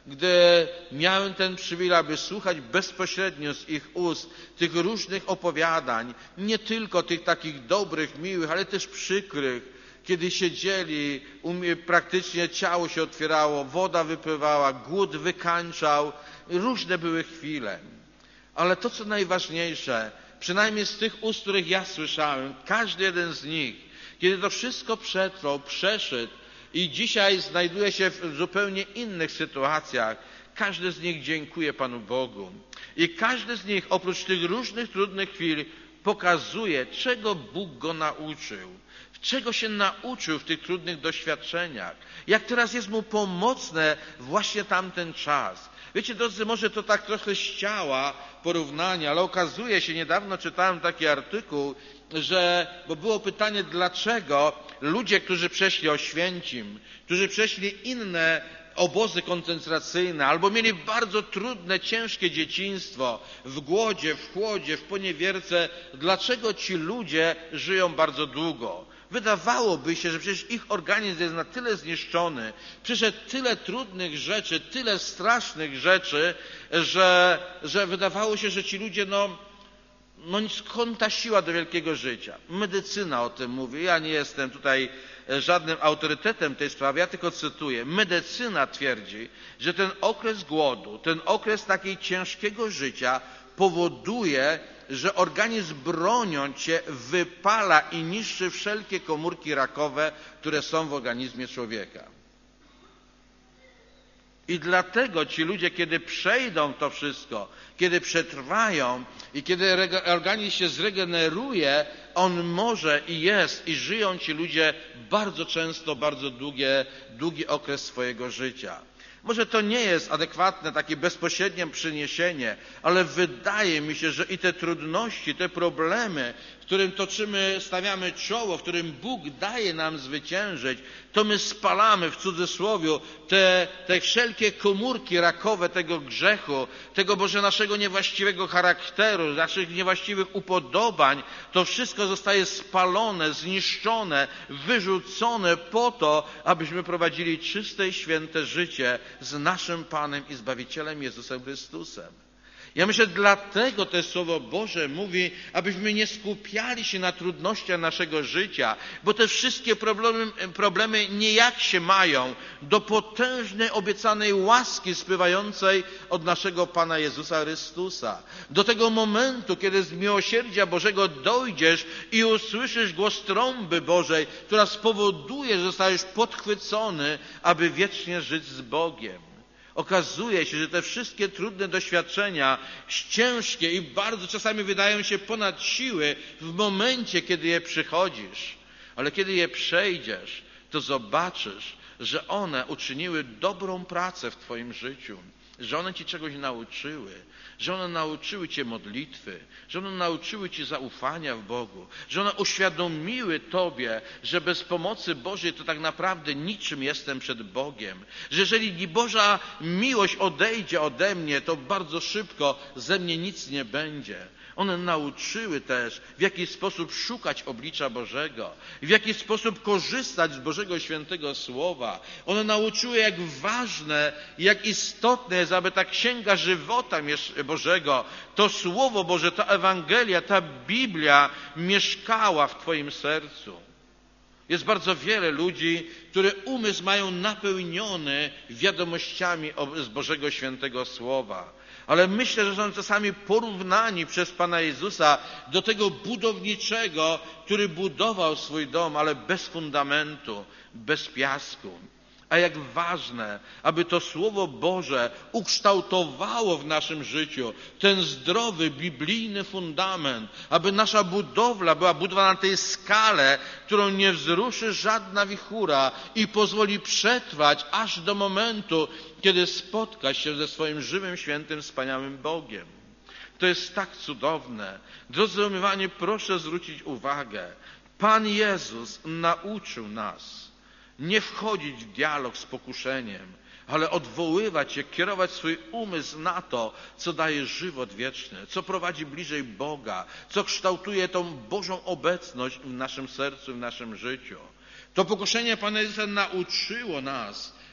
gdy miałem ten przywilej, aby słuchać bezpośrednio z ich ust tych różnych opowiadań, nie tylko tych takich dobrych, miłych, ale też przykrych, kiedy siedzieli, praktycznie ciało się otwierało, woda wypływała, głód wykańczał, różne były chwile. Ale to, co najważniejsze, przynajmniej z tych ust, których ja słyszałem, każdy jeden z nich, kiedy to wszystko przetrwał, przeszedł i dzisiaj znajduje się w zupełnie innych sytuacjach, każdy z nich dziękuje Panu Bogu. I każdy z nich, oprócz tych różnych trudnych chwil, pokazuje, czego Bóg go nauczył, czego się nauczył w tych trudnych doświadczeniach, jak teraz jest mu pomocne właśnie tamten czas. Wiecie, drodzy, może to tak trochę z ciała porównanie, ale okazuje się, niedawno czytałem taki artykuł, że, bo było pytanie, dlaczego ludzie, którzy przeszli Oświęcim, którzy przeszli inne obozy koncentracyjne, albo mieli bardzo trudne, ciężkie dzieciństwo, w głodzie, w chłodzie, w poniewierce, dlaczego ci ludzie żyją bardzo długo? Wydawałoby się, że przecież ich organizm jest na tyle zniszczony, przeszedł tyle trudnych rzeczy, tyle strasznych rzeczy, że, że wydawało się, że ci ludzie, no, no skąd ta siła do wielkiego życia? Medycyna o tym mówi. Ja nie jestem tutaj żadnym autorytetem tej sprawy, ja tylko cytuję. Medycyna twierdzi, że ten okres głodu, ten okres takiego ciężkiego życia powoduje, że organizm broniąc się wypala i niszczy wszelkie komórki rakowe, które są w organizmie człowieka. I dlatego ci ludzie, kiedy przejdą to wszystko, kiedy przetrwają i kiedy organizm się zregeneruje, on może i jest i żyją ci ludzie bardzo często, bardzo długie, długi okres swojego życia. Może to nie jest adekwatne takie bezpośrednie przyniesienie, ale wydaje mi się, że i te trudności, te problemy, w którym toczymy, stawiamy czoło, w którym Bóg daje nam zwyciężyć, to my spalamy w cudzysłowie te, te wszelkie komórki rakowe tego grzechu, tego Boże naszego niewłaściwego charakteru, naszych niewłaściwych upodobań. To wszystko zostaje spalone, zniszczone, wyrzucone po to, abyśmy prowadzili czyste i święte życie z naszym Panem i Zbawicielem Jezusem Chrystusem. Ja myślę, dlatego to Słowo Boże mówi, abyśmy nie skupiali się na trudnościach naszego życia, bo te wszystkie problemy, problemy niejak się mają do potężnej, obiecanej łaski spływającej od naszego Pana Jezusa Chrystusa. Do tego momentu, kiedy z miłosierdzia Bożego dojdziesz i usłyszysz głos trąby Bożej, która spowoduje, że zostajesz podchwycony, aby wiecznie żyć z Bogiem. Okazuje się, że te wszystkie trudne doświadczenia, ciężkie i bardzo czasami wydają się ponad siły w momencie, kiedy je przychodzisz. Ale kiedy je przejdziesz, to zobaczysz, że one uczyniły dobrą pracę w Twoim życiu, że one Ci czegoś nauczyły, że one nauczyły Cię modlitwy, że one nauczyły Cię zaufania w Bogu, że one uświadomiły Tobie, że bez pomocy Bożej to tak naprawdę niczym jestem przed Bogiem, że jeżeli Boża miłość odejdzie ode mnie, to bardzo szybko ze mnie nic nie będzie. One nauczyły też, w jaki sposób szukać oblicza Bożego, w jaki sposób korzystać z Bożego Świętego Słowa. One nauczyły, jak ważne i jak istotne jest, aby ta Księga Żywota Bożego, to Słowo Boże, ta Ewangelia, ta Biblia mieszkała w Twoim sercu. Jest bardzo wiele ludzi, które umysł mają napełniony wiadomościami z Bożego Świętego Słowa. Ale myślę, że są czasami porównani przez Pana Jezusa do tego budowniczego, który budował swój dom, ale bez fundamentu, bez piasku. A jak ważne, aby to Słowo Boże ukształtowało w naszym życiu ten zdrowy, biblijny fundament, aby nasza budowla była budowana na tej skale, którą nie wzruszy żadna wichura i pozwoli przetrwać aż do momentu, kiedy spotka się ze swoim żywym, świętym, wspaniałym Bogiem. To jest tak cudowne. Drodzy umiłowani, proszę zwrócić uwagę. Pan Jezus nauczył nas nie wchodzić w dialog z pokuszeniem, ale odwoływać się, kierować swój umysł na to, co daje żywot wieczny, co prowadzi bliżej Boga, co kształtuje tą Bożą obecność w naszym sercu, w naszym życiu. To pokuszenie Pana Jezusa nauczyło nas,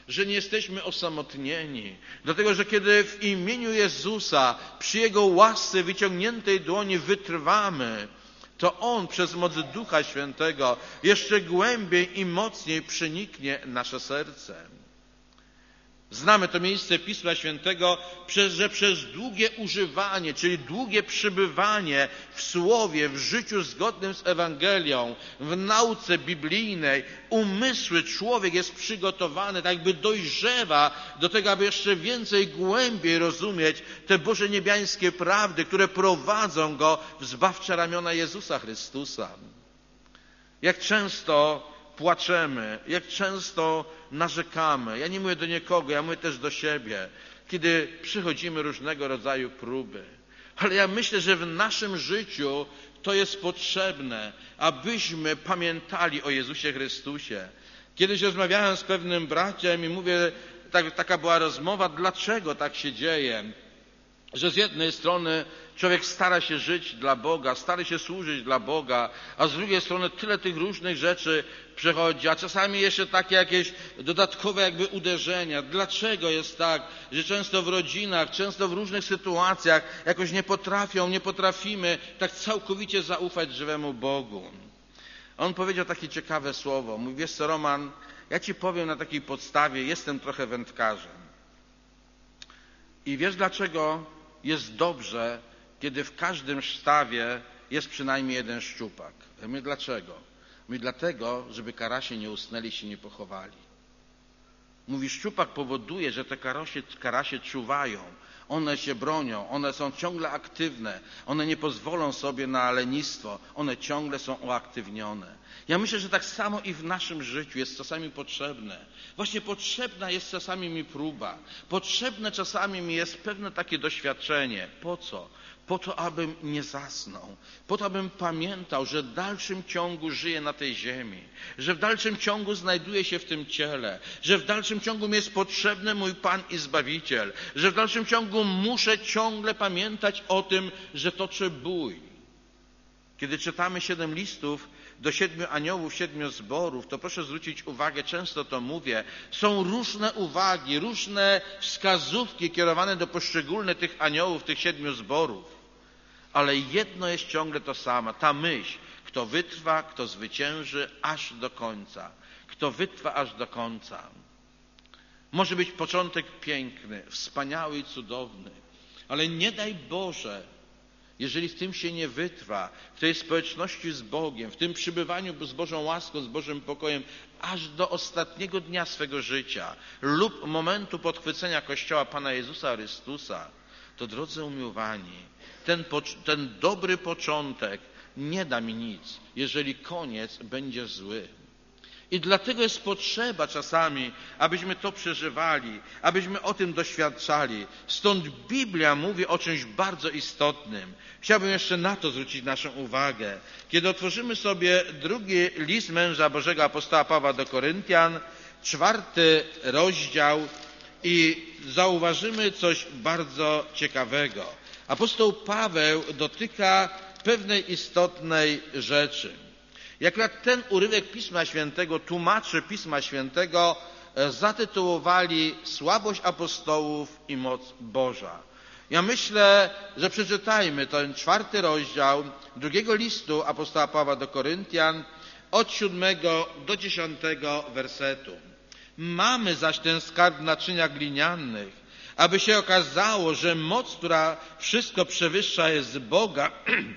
że nie jesteśmy osamotnieni. Dlatego, że kiedy w imieniu Jezusa, przy Jego łasce wyciągniętej dłoni wytrwamy, to On przez moc Ducha Świętego jeszcze głębiej i mocniej przeniknie nasze serce. Znamy to miejsce Pisma Świętego, że przez długie używanie, czyli długie przybywanie w Słowie, w życiu zgodnym z Ewangelią, w nauce biblijnej, umysły człowiek jest przygotowany, tak jakby dojrzewa do tego, aby jeszcze więcej, głębiej rozumieć te Boże niebiańskie prawdy, które prowadzą go w zbawcze ramiona Jezusa Chrystusa. Jak często płaczemy, jak często narzekamy. Ja nie mówię do nikogo, ja mówię też do siebie, kiedy przychodzimy różnego rodzaju próby. Ale ja myślę, że w naszym życiu to jest potrzebne, abyśmy pamiętali o Jezusie Chrystusie. Kiedyś rozmawiałem z pewnym bratem i mówię, tak, taka była rozmowa, dlaczego tak się dzieje, że z jednej strony człowiek stara się żyć dla Boga, stara się służyć dla Boga, a z drugiej strony tyle tych różnych rzeczy przechodzi, a czasami jeszcze takie jakieś dodatkowe jakby uderzenia. Dlaczego jest tak, że często w rodzinach, często w różnych sytuacjach jakoś nie potrafią, nie potrafimy tak całkowicie zaufać żywemu Bogu? On powiedział takie ciekawe słowo. Mówi, wiesz co, Roman, ja ci powiem na takiej podstawie, jestem trochę wędkarzem. I wiesz dlaczego jest dobrze, kiedy w każdym stawie jest przynajmniej jeden szczupak? Ja mówię, dlaczego? Mówi, dlatego, żeby karasie nie usnęli, się nie pochowali. Mówi, szczupak powoduje, że te karasie, karasie czuwają, one się bronią, one są ciągle aktywne, one nie pozwolą sobie na lenistwo, one ciągle są uaktywnione. Ja myślę, że tak samo i w naszym życiu jest czasami potrzebne. Właśnie potrzebna jest czasami mi próba, potrzebne czasami mi jest pewne takie doświadczenie. Po co? Po to, abym nie zasnął, po to, abym pamiętał, że w dalszym ciągu żyję na tej ziemi, że w dalszym ciągu znajduję się w tym ciele, że w dalszym ciągu mi jest potrzebny mój Pan i Zbawiciel, że w dalszym ciągu muszę ciągle pamiętać o tym, że toczę bój. Kiedy czytamy siedem listów do siedmiu aniołów, siedmiu zborów, to proszę zwrócić uwagę, często to mówię, są różne uwagi, różne wskazówki kierowane do poszczególnych tych aniołów, tych siedmiu zborów. Ale jedno jest ciągle to samo, ta myśl, kto wytrwa, kto zwycięży aż do końca. Kto wytrwa aż do końca. Może być początek piękny, wspaniały i cudowny, ale nie daj Boże, jeżeli w tym się nie wytrwa, w tej społeczności z Bogiem, w tym przybywaniu z Bożą łaską, z Bożym pokojem, aż do ostatniego dnia swego życia lub momentu podchwycenia Kościoła Pana Jezusa Chrystusa, to drodzy umiłowani, ten, ten dobry początek nie da mi nic, jeżeli koniec będzie zły. I dlatego jest potrzeba czasami, abyśmy to przeżywali, abyśmy o tym doświadczali. Stąd Biblia mówi o czymś bardzo istotnym. Chciałbym jeszcze na to zwrócić naszą uwagę. Kiedy otworzymy sobie drugi list męża Bożego apostoła Pawła do Koryntian, czwarty rozdział i zauważymy coś bardzo ciekawego. Apostoł Paweł dotyka pewnej istotnej rzeczy. Jak ten urywek Pisma Świętego, tłumacze Pisma Świętego zatytułowali Słabość apostołów i moc Boża. Ja myślę, że przeczytajmy ten czwarty rozdział drugiego listu apostoła Pawła do Koryntian od siódmego do dziesiątego wersetu. Mamy zaś ten skarb w naczyniach glinianych, aby się okazało, że moc, która wszystko przewyższa, jest z Boga,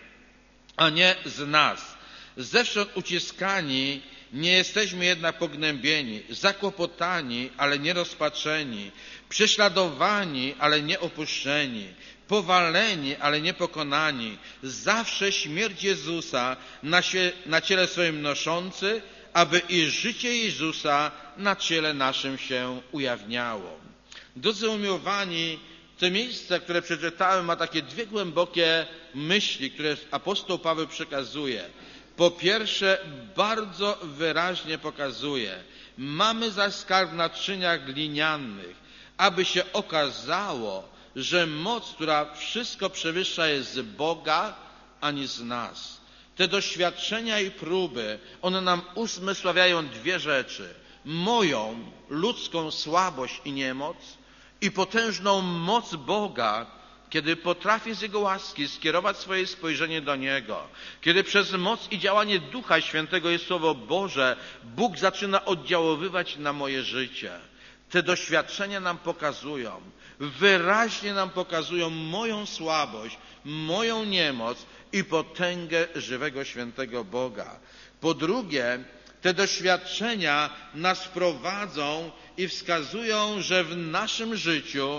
a nie z nas. Zewsząd uciskani, nie jesteśmy jednak pognębieni, zakłopotani, ale nie rozpaczeni, prześladowani, ale nie opuszczeni, powaleni, ale nie pokonani, zawsze śmierć Jezusa na, sie, na ciele swoim noszący, aby i życie Jezusa na ciele naszym się ujawniało. Drodzy umiłowani, to miejsce, które przeczytałem, ma takie dwie głębokie myśli, które apostoł Paweł przekazuje. Po pierwsze, bardzo wyraźnie pokazuje, mamy zaś skarb w naczyniach glinianych, aby się okazało, że moc, która wszystko przewyższa, jest z Boga, a nie z nas. Te doświadczenia i próby, one nam uzmysławiają dwie rzeczy. moją ludzką słabość i niemoc i potężną moc Boga, kiedy potrafię z Jego łaski skierować swoje spojrzenie do Niego, kiedy przez moc i działanie Ducha Świętego jest Słowo Boże, Bóg zaczyna oddziaływać na moje życie. Te doświadczenia nam pokazują, wyraźnie nam pokazują moją słabość, moją niemoc i potęgę żywego, świętego Boga. Po drugie, te doświadczenia nas prowadzą i wskazują, że w naszym życiu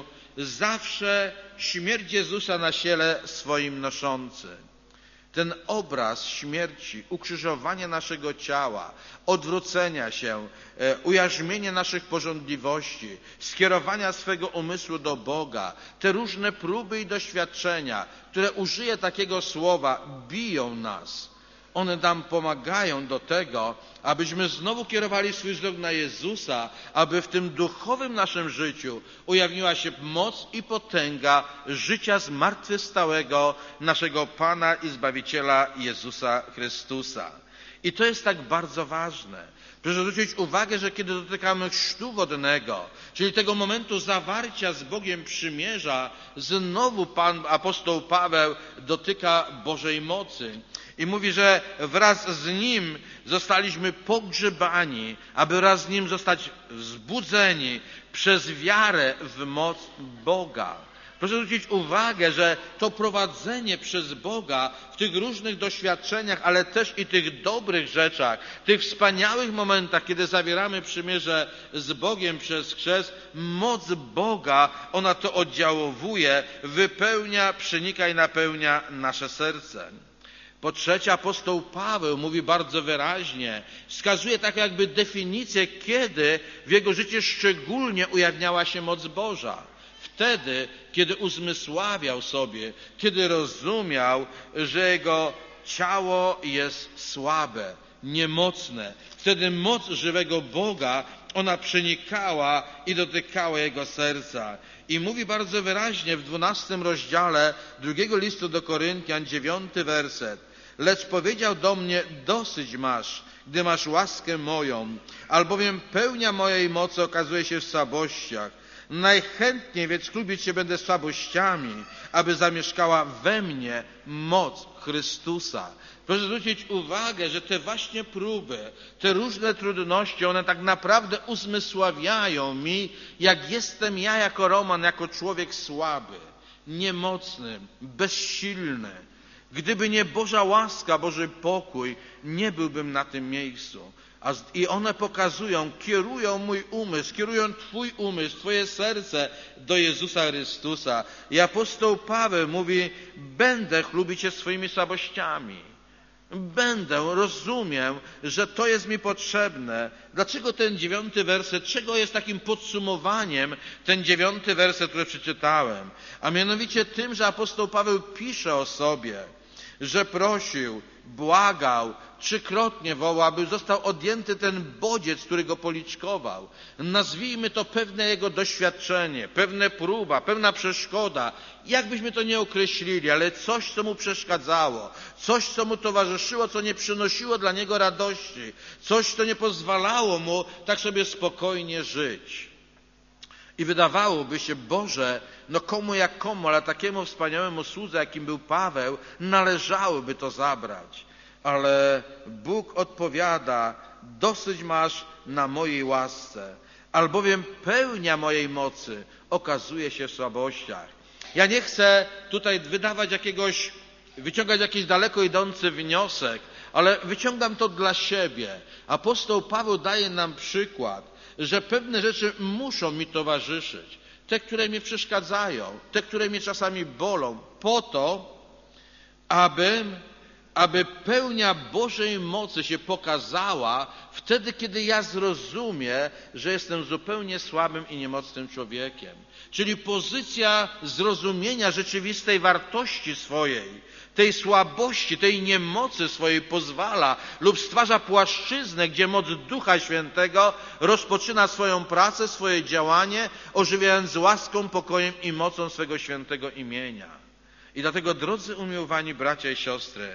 zawsze śmierć Jezusa na ciele swoim noszący. Ten obraz śmierci, ukrzyżowania naszego ciała, odwrócenia się, e, ujarzmienia naszych pożądliwości, skierowania swego umysłu do Boga, te różne próby i doświadczenia, które użyję takiego słowa, biją nas. One nam pomagają do tego, abyśmy znowu kierowali swój wzrok na Jezusa, aby w tym duchowym naszym życiu ujawniła się moc i potęga życia zmartwychwstałego naszego Pana i Zbawiciela Jezusa Chrystusa. I to jest tak bardzo ważne. Proszę zwrócić uwagę, że kiedy dotykamy chrztu wodnego, czyli tego momentu zawarcia z Bogiem przymierza, znowu Pan apostoł Paweł dotyka Bożej mocy. I mówi, że wraz z Nim zostaliśmy pogrzebani, aby wraz z Nim zostać wzbudzeni przez wiarę w moc Boga. Proszę zwrócić uwagę, że to prowadzenie przez Boga w tych różnych doświadczeniach, ale też i tych dobrych rzeczach, tych wspaniałych momentach, kiedy zawieramy przymierze z Bogiem przez chrzest, moc Boga, ona to oddziałuje, wypełnia, przenika i napełnia nasze serce. Po trzecie, apostoł Paweł mówi bardzo wyraźnie, wskazuje tak jakby definicję, kiedy w jego życiu szczególnie ujawniała się moc Boża. Wtedy, kiedy uzmysławiał sobie, kiedy rozumiał, że jego ciało jest słabe, niemocne. Wtedy moc żywego Boga, ona przenikała i dotykała jego serca. I mówi bardzo wyraźnie w dwunastym rozdziale drugiego listu do Koryntian, dziewiąty werset. Lecz powiedział do mnie, dosyć masz, gdy masz łaskę moją, albowiem pełnia mojej mocy okazuje się w słabościach. Najchętniej więc chlubić się będę słabościami, aby zamieszkała we mnie moc Chrystusa. Proszę zwrócić uwagę, że te właśnie próby, te różne trudności, one tak naprawdę uzmysławiają mi, jak jestem ja jako Roman, jako człowiek słaby, niemocny, bezsilny. Gdyby nie Boża łaska, Boży pokój, nie byłbym na tym miejscu. I one pokazują, kierują mój umysł, kierują Twój umysł, Twoje serce do Jezusa Chrystusa. I apostoł Paweł mówi, będę chlubić się swoimi słabościami. Będę, rozumiem, że to jest mi potrzebne. Dlaczego ten dziewiąty werset, czego jest takim podsumowaniem ten dziewiąty werset, który przeczytałem? A mianowicie tym, że apostoł Paweł pisze o sobie, że prosił, błagał, trzykrotnie wołał, aby został odjęty ten bodziec, który go policzkował. Nazwijmy to pewne jego doświadczenie, pewna próba, pewna przeszkoda. Jakbyśmy to nie określili, ale coś, co mu przeszkadzało, coś, co mu towarzyszyło, co nie przynosiło dla niego radości, coś, co nie pozwalało mu tak sobie spokojnie żyć. I wydawałoby się, Boże, no komu jak komu, ale takiemu wspaniałemu słudze, jakim był Paweł, należałoby to zabrać. Ale Bóg odpowiada, dosyć masz na mojej łasce, albowiem pełnia mojej mocy okazuje się w słabościach. Ja nie chcę tutaj wydawać jakiegoś, wyciągać jakiś daleko idący wniosek, ale wyciągam to dla siebie. Apostoł Paweł daje nam przykład, że pewne rzeczy muszą mi towarzyszyć. Te, które mi przeszkadzają, te, które mnie czasami bolą, po to, aby, aby pełnia Bożej mocy się pokazała wtedy, kiedy ja zrozumię, że jestem zupełnie słabym i niemocnym człowiekiem. Czyli pozycja zrozumienia rzeczywistej wartości swojej, tej słabości, tej niemocy swojej pozwala lub stwarza płaszczyznę, gdzie moc Ducha Świętego rozpoczyna swoją pracę, swoje działanie, ożywiając łaską, pokojem i mocą swego świętego imienia. I dlatego, drodzy umiłowani bracia i siostry,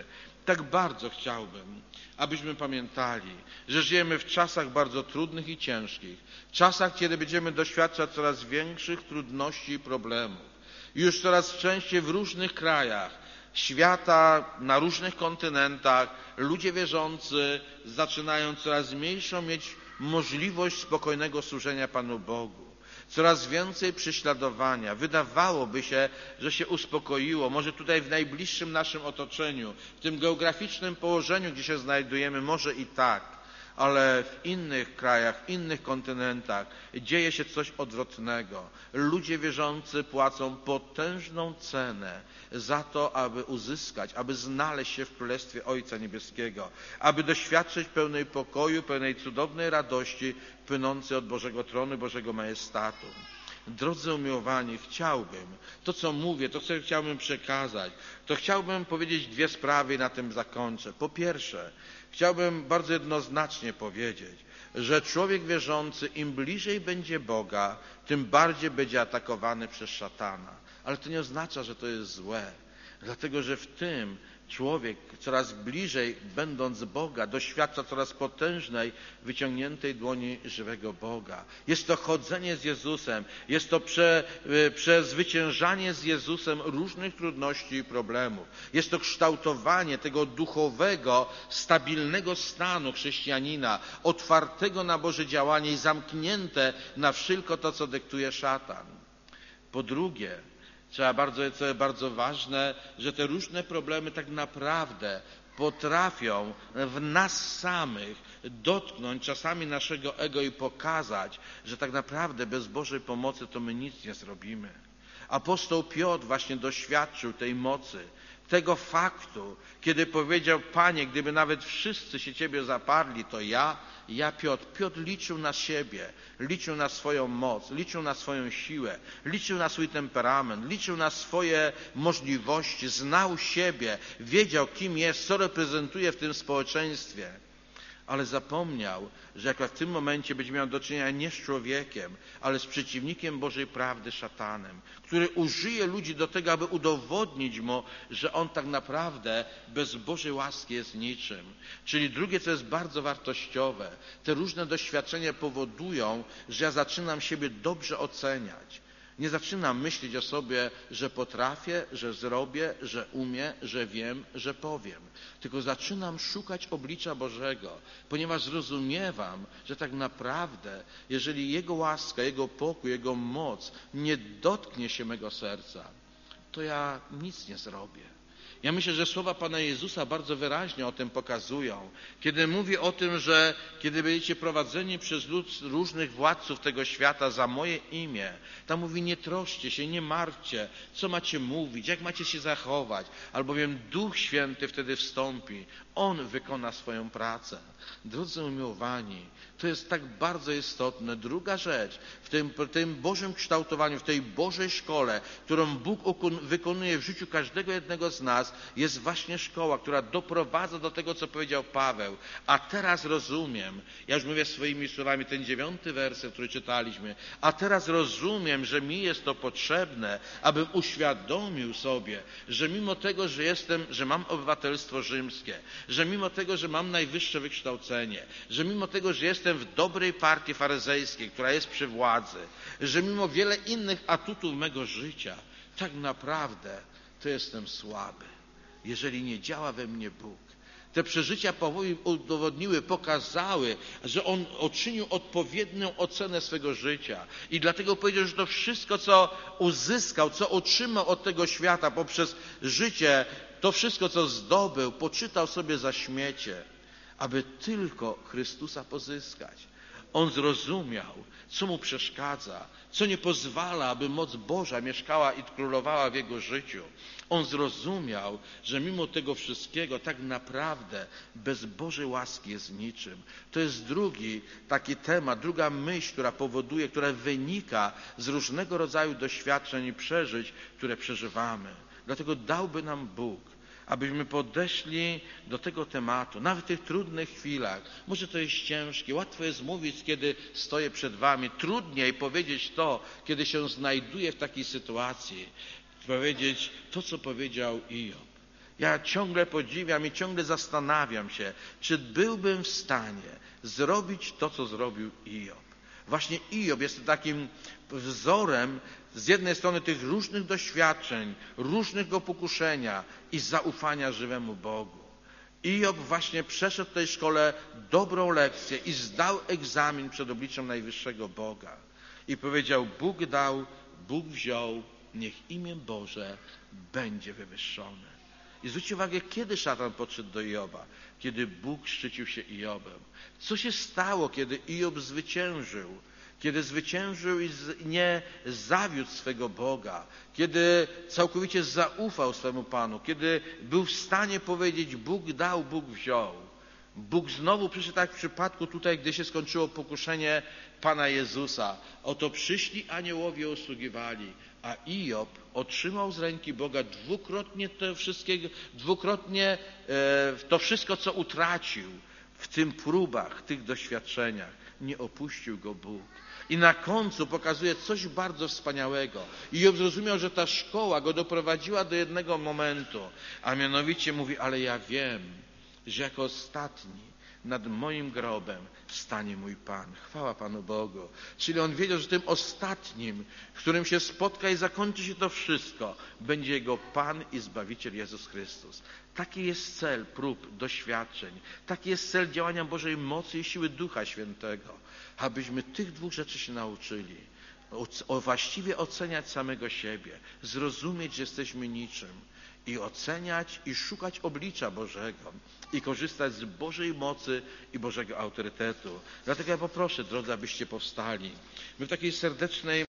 tak bardzo chciałbym, abyśmy pamiętali, że żyjemy w czasach bardzo trudnych i ciężkich, czasach, kiedy będziemy doświadczać coraz większych trudności i problemów. Już coraz częściej w różnych krajach świata, na różnych kontynentach, ludzie wierzący zaczynają coraz mniejszą mieć możliwość spokojnego służenia Panu Bogu. Coraz więcej prześladowania. Wydawałoby się, że się uspokoiło. Może tutaj w najbliższym naszym otoczeniu, w tym geograficznym położeniu, gdzie się znajdujemy, może i tak, ale w innych krajach, w innych kontynentach dzieje się coś odwrotnego. Ludzie wierzący płacą potężną cenę za to, aby uzyskać, aby znaleźć się w Królestwie Ojca Niebieskiego, aby doświadczyć pełnej pokoju, pełnej cudownej radości płynącej od Bożego Tronu, Bożego Majestatu. Drodzy umiłowani, chciałbym, to co mówię, to co chciałbym przekazać, to chciałbym powiedzieć dwie sprawy i na tym zakończę. Po pierwsze, chciałbym bardzo jednoznacznie powiedzieć, że człowiek wierzący im bliżej będzie Boga, tym bardziej będzie atakowany przez szatana. Ale to nie oznacza, że to jest złe, dlatego że w tym człowiek coraz bliżej, będąc Boga, doświadcza coraz potężnej, wyciągniętej dłoni żywego Boga. Jest to chodzenie z Jezusem, jest to prze, przezwyciężanie z Jezusem różnych trudności i problemów. Jest to kształtowanie tego duchowego, stabilnego stanu chrześcijanina, otwartego na Boże działanie i zamknięte na wszystko to, co dyktuje szatan. Po drugie, Trzeba bardzo, co jest bardzo ważne, że te różne problemy tak naprawdę potrafią w nas samych dotknąć czasami naszego ego i pokazać, że tak naprawdę bez Bożej pomocy to my nic nie zrobimy. Apostoł Piotr właśnie doświadczył tej mocy, tego faktu, kiedy powiedział: Panie, gdyby nawet wszyscy się Ciebie zaparli, to ja, ja Piotr. Piotr liczył na siebie, liczył na swoją moc, liczył na swoją siłę, liczył na swój temperament, liczył na swoje możliwości, znał siebie, wiedział, kim jest, co reprezentuje w tym społeczeństwie. Ale zapomniał, że jak w tym momencie będzie miał do czynienia nie z człowiekiem, ale z przeciwnikiem Bożej prawdy, szatanem, który użyje ludzi do tego, aby udowodnić mu, że on tak naprawdę bez Bożej łaski jest niczym. Czyli drugie, co jest bardzo wartościowe, te różne doświadczenia powodują, że ja zaczynam siebie dobrze oceniać. Nie zaczynam myśleć o sobie, że potrafię, że zrobię, że umiem, że wiem, że powiem. Tylko zaczynam szukać oblicza Bożego, ponieważ zrozumiewam, że tak naprawdę, jeżeli Jego łaska, Jego pokój, Jego moc nie dotknie się mego serca, to ja nic nie zrobię. Ja myślę, że słowa Pana Jezusa bardzo wyraźnie o tym pokazują, kiedy mówi o tym, że kiedy będziecie prowadzeni przez lud, różnych władców tego świata za moje imię, tam mówi: nie troszcie się, nie martwcie, co macie mówić, jak macie się zachować, albowiem Duch Święty wtedy wstąpi, On wykona swoją pracę. Drodzy umiłowani, to jest tak bardzo istotne. Druga rzecz, w tym, w tym Bożym kształtowaniu, w tej Bożej szkole, którą Bóg wykonuje w życiu każdego jednego z nas, jest właśnie szkoła, która doprowadza do tego, co powiedział Paweł. A teraz rozumiem, ja już mówię swoimi słowami, ten dziewiąty werset, który czytaliśmy, a teraz rozumiem, że mi jest to potrzebne, abym uświadomił sobie, że mimo tego, że jestem, że mam obywatelstwo rzymskie, że mimo tego, że mam najwyższe wykształcenie, że mimo tego, że jestem w dobrej partii faryzejskiej, która jest przy władzy, że mimo wiele innych atutów mego życia, tak naprawdę to jestem słaby, jeżeli nie działa we mnie Bóg. Te przeżycia Pawłowi udowodniły, pokazały, że on uczynił odpowiednią ocenę swego życia. I dlatego powiedział, że to wszystko, co uzyskał, co otrzymał od tego świata poprzez życie, to wszystko, co zdobył, poczytał sobie za śmiecie, aby tylko Chrystusa pozyskać. On zrozumiał, co mu przeszkadza, co nie pozwala, aby moc Boża mieszkała i królowała w jego życiu. On zrozumiał, że mimo tego wszystkiego tak naprawdę bez Bożej łaski jest niczym. To jest drugi taki temat, druga myśl, która powoduje, która wynika z różnego rodzaju doświadczeń i przeżyć, które przeżywamy. Dlatego dałby nam Bóg, abyśmy podeszli do tego tematu, nawet w tych trudnych chwilach. Może to jest ciężkie, łatwo jest mówić, kiedy stoję przed wami, trudniej powiedzieć to, kiedy się znajduję w takiej sytuacji, powiedzieć to, co powiedział Iob. Ja ciągle podziwiam i ciągle zastanawiam się, czy byłbym w stanie zrobić to, co zrobił Iob. Właśnie Iob jest takim wzorem z jednej strony tych różnych doświadczeń, różnego pokuszenia i zaufania żywemu Bogu. Iob właśnie przeszedł w tej szkole dobrą lekcję i zdał egzamin przed obliczem najwyższego Boga. I powiedział: Bóg dał, Bóg wziął, niech imię Boże będzie wywyższone. I zwróćcie uwagę, kiedy szatan podszedł do Ioba? Kiedy Bóg szczycił się Iobem. Co się stało, kiedy Iob zwyciężył? Kiedy zwyciężył i nie zawiódł swego Boga, kiedy całkowicie zaufał swemu Panu, kiedy był w stanie powiedzieć: Bóg dał, Bóg wziął. Bóg znowu przyszedł, tak w przypadku tutaj, gdy się skończyło pokuszenie Pana Jezusa. Oto przyszli aniołowie, usługiwali, a Iob otrzymał z ręki Boga dwukrotnie to wszystkiego, dwukrotnie e, to wszystko, co utracił w tym próbach, w tych doświadczeniach. Nie opuścił go Bóg. I na końcu pokazuje coś bardzo wspaniałego. Iob zrozumiał, że ta szkoła go doprowadziła do jednego momentu, a mianowicie mówi: ale ja wiem, że jako ostatni nad moim grobem stanie mój Pan. Chwała Panu Bogu. Czyli on wiedział, że tym ostatnim, w którym się spotka i zakończy się to wszystko, będzie jego Pan i Zbawiciel Jezus Chrystus. Taki jest cel prób, doświadczeń. Taki jest cel działania Bożej mocy i siły Ducha Świętego. Abyśmy tych dwóch rzeczy się nauczyli. O, o właściwie oceniać samego siebie. Zrozumieć, że jesteśmy niczym. I oceniać i szukać oblicza Bożego. I korzystać z Bożej mocy i Bożego autorytetu. Dlatego ja poproszę, drodzy, abyście powstali. My w takiej serdecznej